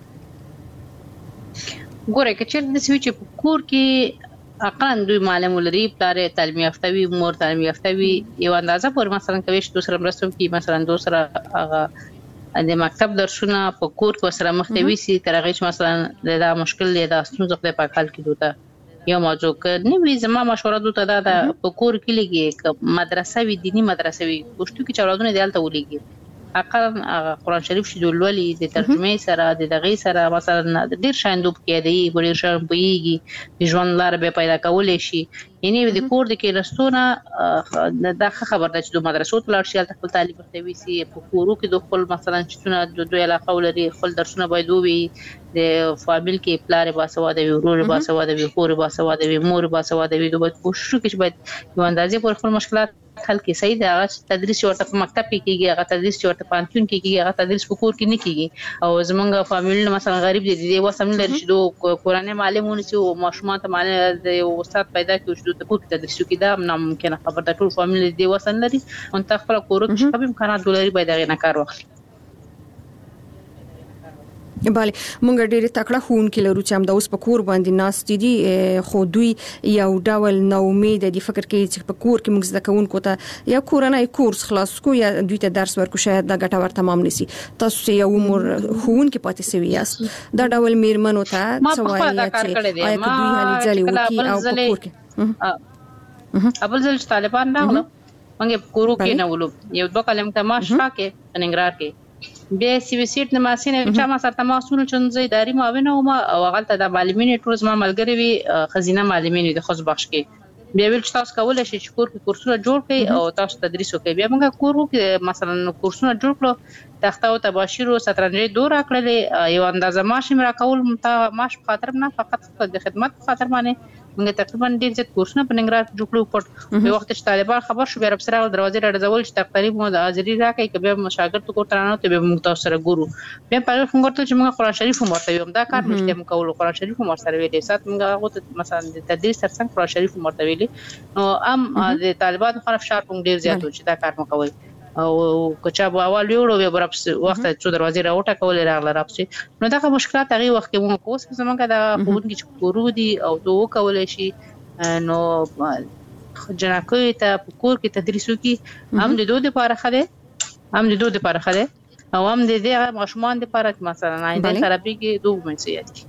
Speaker 4: ګوره کچر د سوي چې په کور کې اقل دوی معلم ولري پلار تعلیم یافته وي مور تعلیم یافته وي یو اندازه پر مثلا کوي چې دوسر مرستم کې مثلا دوسر هغه د مکتب درسونه په کور کې سره مختوي سي ترغه مثلا دا مشکل دی دا ستونزه په پاکال کې دوته یو موضوع کې نو وی زما مشوره دوته دا د په کور کې لګي مدرسه وي دینی مدرسه وي پښتو کې چاودونه دیالته ولېږي اقل قرآن شریف چې دولولي د ترجمه سره د دغه سره مثلا ډیر شاندوب کې دی ډیر شان بويږي د ژوند لار به پیدا کولې شي یعنی د کور د کې رستونه د خبر ده چې د مدرسو ته لاړ شي د خپل تعلیم ته وي په کورو کې د خپل مثلا چې د دوی علاقه ولري خپل درسونه باید وي د فامیل کې پلار با سواده وي ورور با سواده وي خور با سواده وي مور با سواده وي دوی کوشش کوي باید یو اندازې پر خپل مشکلات حل کې صحیح دا تدریس ورته په مکتب کې کیږي هغه تدریس ورته په پانتون کې کیږي هغه تدریس په کور کې نه کیږي او زمونږ فامیل مثلا غریب دي دی وسم لري چې دوه قرآن معلمونه چې ماشومان ته معلم د استاد پیدا کړي چې د کور تدریس کې دا ناممکن خبره ده ټول فامیل دی وسم لري او ته خپل کور کې شپه امکانات ولري باید هغه نه کار واخلي
Speaker 3: bale مونږ ډېر تکړه خون کې لرو چې هم د اوس په کور باندې ناست دي خو دوی یو ډول نو امید دي فکر کوي چې په کور کې موږ زده کوونکو ته یا کورنۍ کورس خلاص کو یا دوی ته درس ورکو شاید دا ګټه ور تمام نشي تاسو یو عمر خون کې پاتې سوي یاست دا ډول میرمنو ته څه وایي چې آیا دوی هلي ځلې وکي او په کور کې
Speaker 4: ابل ځل طالبان راغله موږ کورو کې نه ولو یو دوه کلم ته ماشا کې ننګرهار کې بیا سی وی سیټ نه ماسینه چې ما سره تماسونه چنځي اداري معاون او ما غلطه د معلمین ټول ما ملګری وي خزینه معلمین د خص بخش کې بیا ویل تاسو کولای شئ چې کور کې کورسونه جوړ کړئ او تاسو تدریس وکړئ بیا موږ کورو کې مثلا کورسونه جوړ کړو تخته او تباشیر او سترنجي دور راکړل یو اندازه معاش مې راکول متا معاش په خاطر نه فقط د خدمت په خاطر باندې موږ تقریبا ډیر ځت کورسونه په ننګرهار کې جوړو پټ په وخت چې طالبان خبر شو بیا رب سره دروازې راځول چې تقریبا مو د حاضری راکې کبه مشاګرد کو ترانه ته به موږ تاسو سره ګورو بیا په څنګه ورته چې موږ قرآن شریف مرته یم دا کار مشته موږ کول قرآن شریف مر سره ویلې سات موږ هغه مثلا د تدریس تر څنګه قرآن شریف مرته ویلې نو ام د طالبانو خلاف شارپ ډیر زیات و چې دا کار مو کوي او کچا په اول یوړو به برابر وخت څو دروازې راوټه کولې راغله راپسي نو دا مشکلات هغه وخت کې موږ کوس زمونږ د خوونکي چې کورو دي او دوه کولې شي نو جنکوي ته په کور کې تدریس وکي هم د دوه لپاره خله هم د دوه لپاره خله او هم د دې ماشومان لپاره مثلا آینده ترپی کې دوه مسئولیت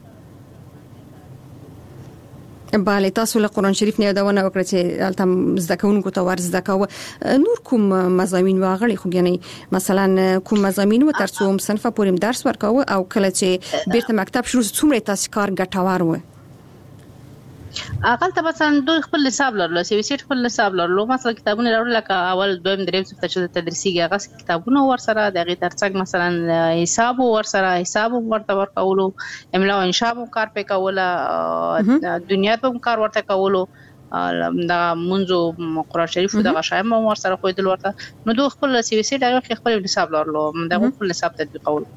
Speaker 3: بله تاسو له قرآن شریف نه یادونه وکړه چې البته زده کوونکو ته ور زده کوه نور کوم مضامین واغړي خو یعنی مثلا کوم مضامین و تر څو صنف پورې درس ورکاوه او کله چې بیرته مکتب شروع څومره تاسو کار ګټور و
Speaker 4: اقل ته مثلا دوی خپل حساب لرلو سی وی سي خپل حساب لرلو مثلا کتابونه راوړل لکه اول دویم دریم څخه چې تدریسي هغه کتابونه ور سره دغه ترڅنګ مثلا حساب ور سره حساب ورته ورکولو املا او انشاء کار په کوله دنیا په کار ورته کولو دا منځو قرآن شریف دغه شایم ور سره خویدل ورته نو دوی خپل سی وی سي دغه خپل حساب لرلو دغه خپل حساب تطبیقول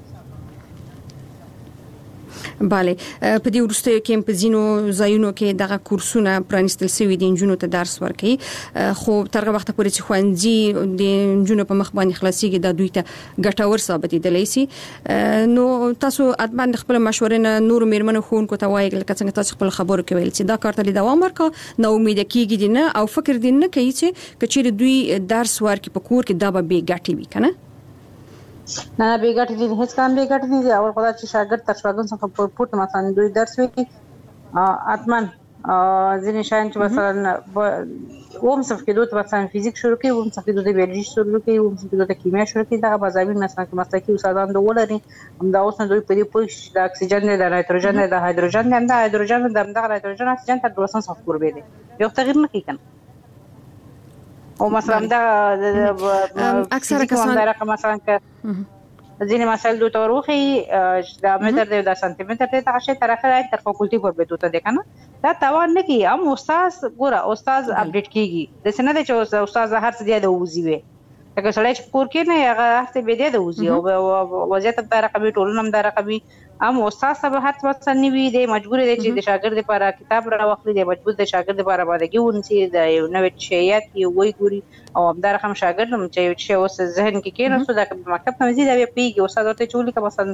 Speaker 3: bale په دې ورسته کې په زینو ځایونو کې دغه کورسونه پرانستل سوي دي جنونو ته درس ورکي خو ترغه وخت پورې چې خوانځي د جنونو په مخ باندې خلاصيږي د دوی ته ګټور ثابت دي سي نو تاسو اتمن خپل مشورې نور میرمنو خونکو ته وایي لکه څنګه تاسو خپل خبرو کوي چې دا کار ته دوام ورکړه نو امید کیږي دي او فکر دي نه کوي چې کچېر دوی درس ورکي په کور کې دا به بي ګټي وي کنه
Speaker 4: نه به ګټ دي هیڅ کام به ګټ دي اول خدای چې شاګرد تر شپږم څخه پورته مثلا دوی درس وکي اتمن ځینې شاین چې مثلا ووم صف کې دوی مثلا فزیک شروع کوي ووم صف کې دوی بیولوژي شروع کوي ووم صف کې دوی کیمیا شروع کوي دا مضامین مثلا چې مسلکي استادان دوی ولري هم دا اوس دوی په دې پوښ د اکسیجن د نایتروجن د هایدروجن د هایدروجن د نایتروجن اکسیجن تر دوه سم پور به دي یو تغیر نه کوي او مثلا دا
Speaker 3: اکثر کسان
Speaker 4: دا رقم مثلا ک ځینې مسائل دوی تور وخی دا متر دی دا سانتي متر دی تاسو تر اخره تر فاکولټي پر به دوته ده کنه دا توان نه کی هم استاد ګوره استاد اپډیټ کیږي د سنه د چې استاد هر څه دی د وزي وي که سړی چې کور کې نه هغه هر څه به دی د وزي او وضعیت د رقمي ټولنم د رقمي هم استاد سره هر څه سنوي دی مجبور دی چې د شاګرد لپاره کتاب را واخلي دی مجبور دی شاګرد لپاره باندې ونسي د یو نوې شیات یو وی ګوري او هم دا رقم شاګرد هم چې چې اوس ذهن کې کېنه سو د مکتب ته مزید بیا پیږي استاد ورته چولي که مثلا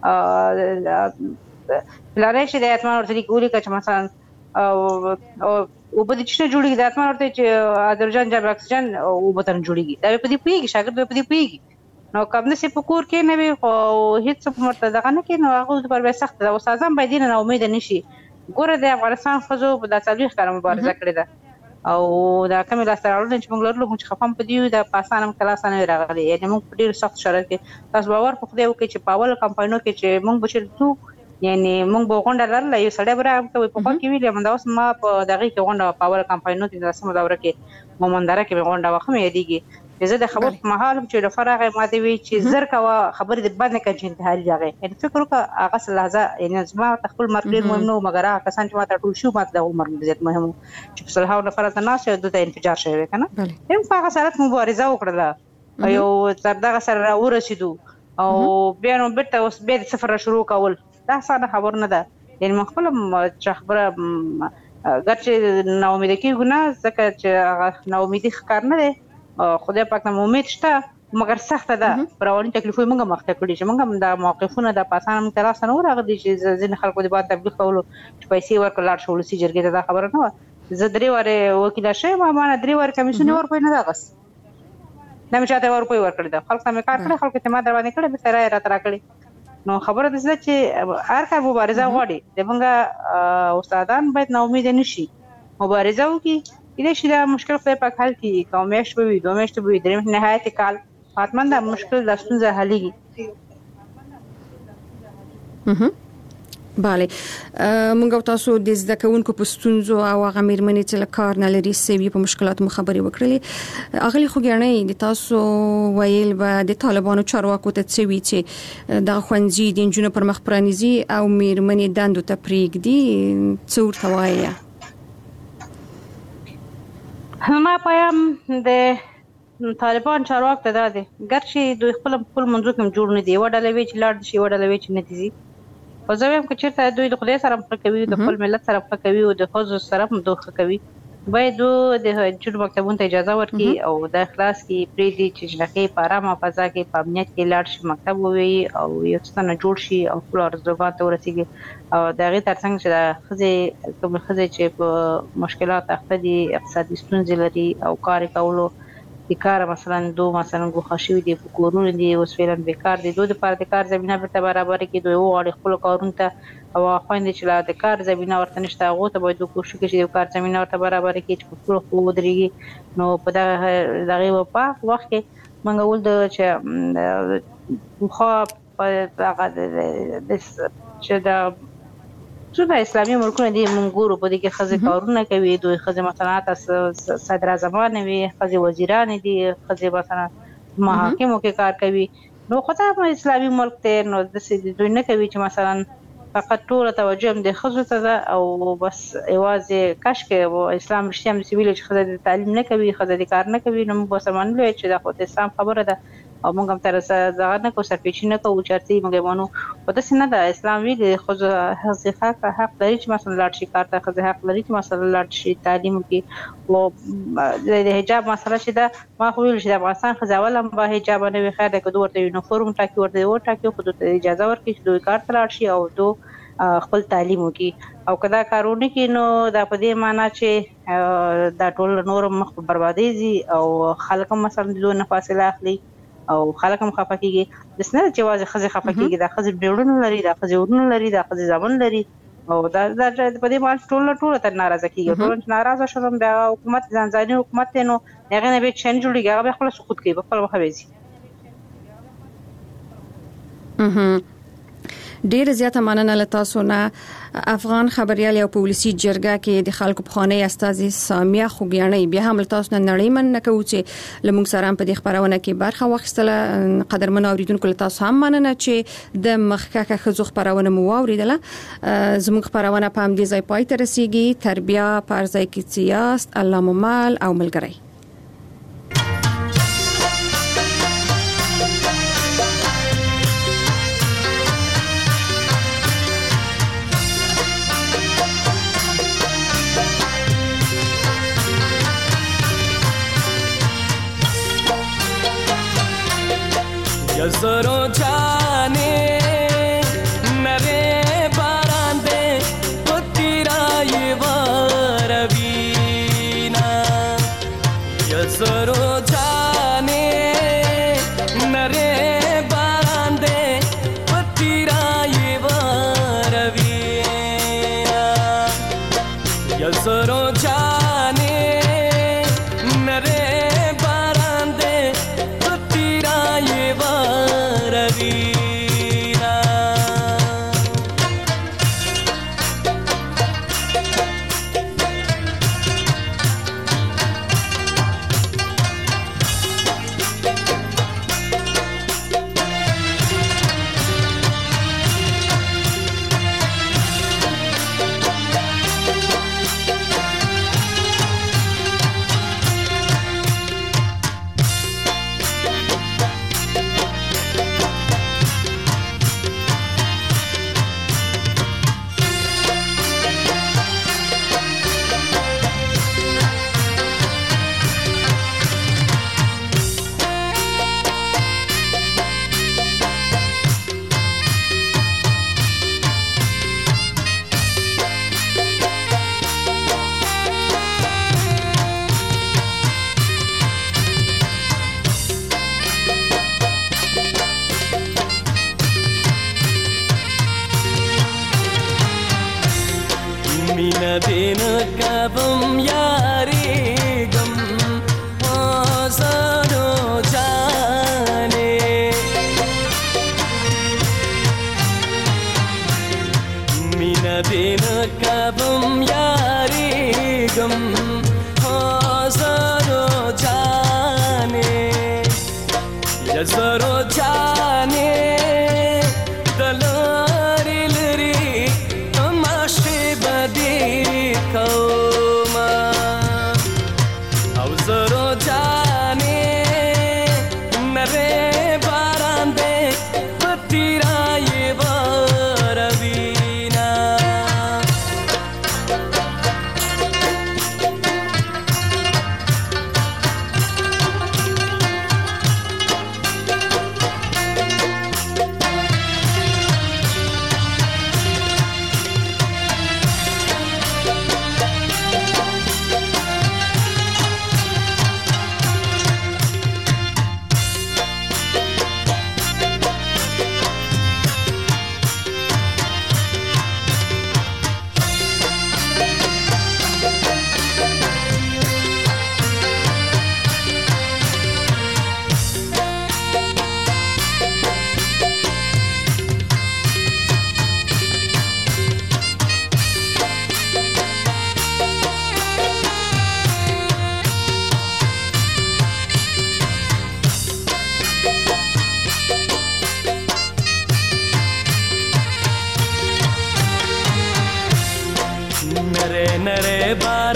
Speaker 4: لاره چې د اتمان ورته ګوري که مثلا او په دې چې جوړیږي د اتمان ورته چې هایدروجن جب اکسیجن او بتن جوړیږي دا په دې پیږي شاګرد په دې پیږي نو کوم نشي په کور کې نه وي خو هیڅ مرته دغه نه کې نو هغه پر به سخت ده استادان باید نه امید نشي ګوره د افغانستان خزو په د تاریخ کار مبارزه کړې ده او دا کومه لاستراړل چې موږ لرلو چې خفم په دیو د پاسانم کلاسانه راغلي یعنی موږ ډیر سخت شرایط کې تاسو باور په خدای وکړي چې پاول کمپاینو کې چې موږ بچو یعنی موږ به غونډه لرله یو سړی برا کوي په خو کې ویل من دا اوس ما په دغه کې غونډه پاول کمپاینو کې د سم دوره کې مومندره کې غونډه وخم یادېږي زه د خبر په محل چې د فرغه ماته وی چې زر کا خبر د باندې کې چې انتحال راغی ان فکر وکړه هغه لحظه یعنی زما خپل مرګ مهم نو مګر هغه کسان چې ماته ټول شو ماته د عمر زیات مهم چې په صلاح او نفرت نه شه د انفجار شوی کنه هم هغه سره مبارزه وکړه یو تر دغه سره ورسېدو او بیا نو بیرته اوس بیا سفر شروع کول دا څنګه خبر نه ده یعنی خپل چې خبره ګرځي نو امید کېږي نه ځکه چې نو امید ښکار نه ده خدای پاک نو امید شته مګر سخت ده پرونی تکلیفونه موږ مخته کړی چې موږ د موقفونو د پاسانم تراس نه راغلي چې ځین خلکو د بعد تبلیغ کولو چې پیسې ورکړل شو لسی جرګې ته خبره نه و زه درې واره وکیل شوم ما نه درې واره کمیسیون ورکوي نه دا غس نه مې چاته ورکوي ورکړل دا خلک ته کار کړی خلک ته ما در باندې کړی به سره را تر کړی نو خبره ده چې هر کار مبارزه غواړي د موږ استادان باید نو امید نشي مبارزه وکړي دې شي دا مشکل خو په حل کې کومېش به وي دومېش به وي درې نهایت کال حتمن دا مشکل د ستونزه حلېږي
Speaker 3: bale موږ تاسو د زده کوونکو په ستونزو او هغه میرمنې چې له کار نه لري سوي په مشکلاتو خبرې وکړلې اغلی خو ګڼې د تاسو ویل به د طالبانو چارواکو ته څوي چې د خوندزي د انجونو پر مخ پرانیزي او میرمنې دندو ته پریږدي څور توایي
Speaker 4: ما پایم د طالبان چارواک ته ده ګرچې دوی خپل خپل منځو کې جوړ نه دی وډلې وی چې لاړ شي وډلې وی چې نتیجه او زه هم چې دوی د خدای سره مخ کوي د خپل ملت سره مخ کوي او د حضور سره هم دوه کوي باید د جوړ مکتبونو ته اجازه ورکړي او د اخلاص کې پرې دي چې جنکې په آرامه فضا کې په امنیت کې لاړ شي مکتب ووایي او یو څه نه جوړ شي او خپل ارزوګانو ته ورسیږي او د هغې ترڅنګ چې د ښځې کومې ښځې چې په مشکلات اخته دي اقتصادي ستونزې لري او کار کولو بیکار مثلا دو مثلا ګوښه شوي دي په کورونو دي اوس فعلا بیکار دي دوی دپاره د کار زمینه بیرته برابره کړي دوی وغواړي خپلو کارونو ته او خویندې چې لا د کار زمینه ورته نشته هغو ته باید کوشش وکړي چې د کار زمینه ورته برابره کړي چې په خپلو پښو ودرېږي نو په دغه د هغې په وخت کې موږ ول د چې پخوا په هغه چې د څو د اسلامي ملکونه دي موږ ګورو په دې کې ښځې کارونه کوي دوی ښځې مثلا تاسو صدر اعظمانې وي ښځې وزیرانې دي ښځې مثلا محاکمو کې کار کوي نو خو دا اسلامي ملک دی نو داسې دوی نه کوي چې مثلا فقط ټوله توجه هم د ښځو ته ده او بس یوازې کاشکې اسلام رښتیا هم داسې ویلي چې ښځه د تعلیم نه کوي ښځه د کار نه کوي نو موږ به منلو چې دا خو د اسلام خبره ده او موږ هم تر اوسه دغه نه کوو سرپېچي نه کوو چې هر څه موږ یې منو خو داسې نه ده اسلام ویلي ښځو ښځې حق حق لري چې مثلا لاړ شي کار ته ښځې حق لري چې مثلا لاړ شي تعلیم وکړي او د حجاب مسله چې ده ما خو ویل چې د افغانستان ښځې اول هم به حجاب نه وي خیر دی که دوی ورته یونیفورم ټاکي ورته وټاکي خو دوی ته اجازه ورکړي چې دوی کار ته لاړ شي او دوی خپل تعلیم وکړي او که دا کار ونه کړي نو دا په دې معنا چې دا ټول نور مخ په بربادۍ ځي او خلک هم مثلا د دوی نه فاصله اخلي او خلک هم خفه کېږي داسې نه ده چې یوازې ښځې خفه کېږي دا ښځې بیړونه لري دا ښځې ورونه لري دا ښځې زامن لري او دا په دې باندې ټوله ټوله تر ناراضه کېږي ټوله چې ناراضه شول بیا حکومت ځانځاني حکومت دی نو د هغې نه بیا چې شی نه جوړېږي هغه بیا خپله سقوط کوي په خپله مخه بیا ځي
Speaker 3: ډیر زیاته مننه له تاسو نه افغان خبريال او پولیسي جرګه کې د خلکو پخوانی استاذ سامیه خوګیانۍ بیا هم له تاسو نه نړۍ من نه کوي چې لمونږ سره په دې خبرونه کې برخه واخیستله قدرمن اوریدونکو له تاسو هم مننه چې د مخککه خزو خبرونه مو اوریدله زموږ خبرونه په هم دې ځای پای ته رسیدي تربیه پر ځای کې سیاست الله مال او ملګری
Speaker 5: Yazaro jane nare barande potira yevaravina Yazaro jane nare barande potira yevaravina Yazaro jane nare दिन कबम यारी गम आज़ादो जाने मीना दिन कबम यारी गम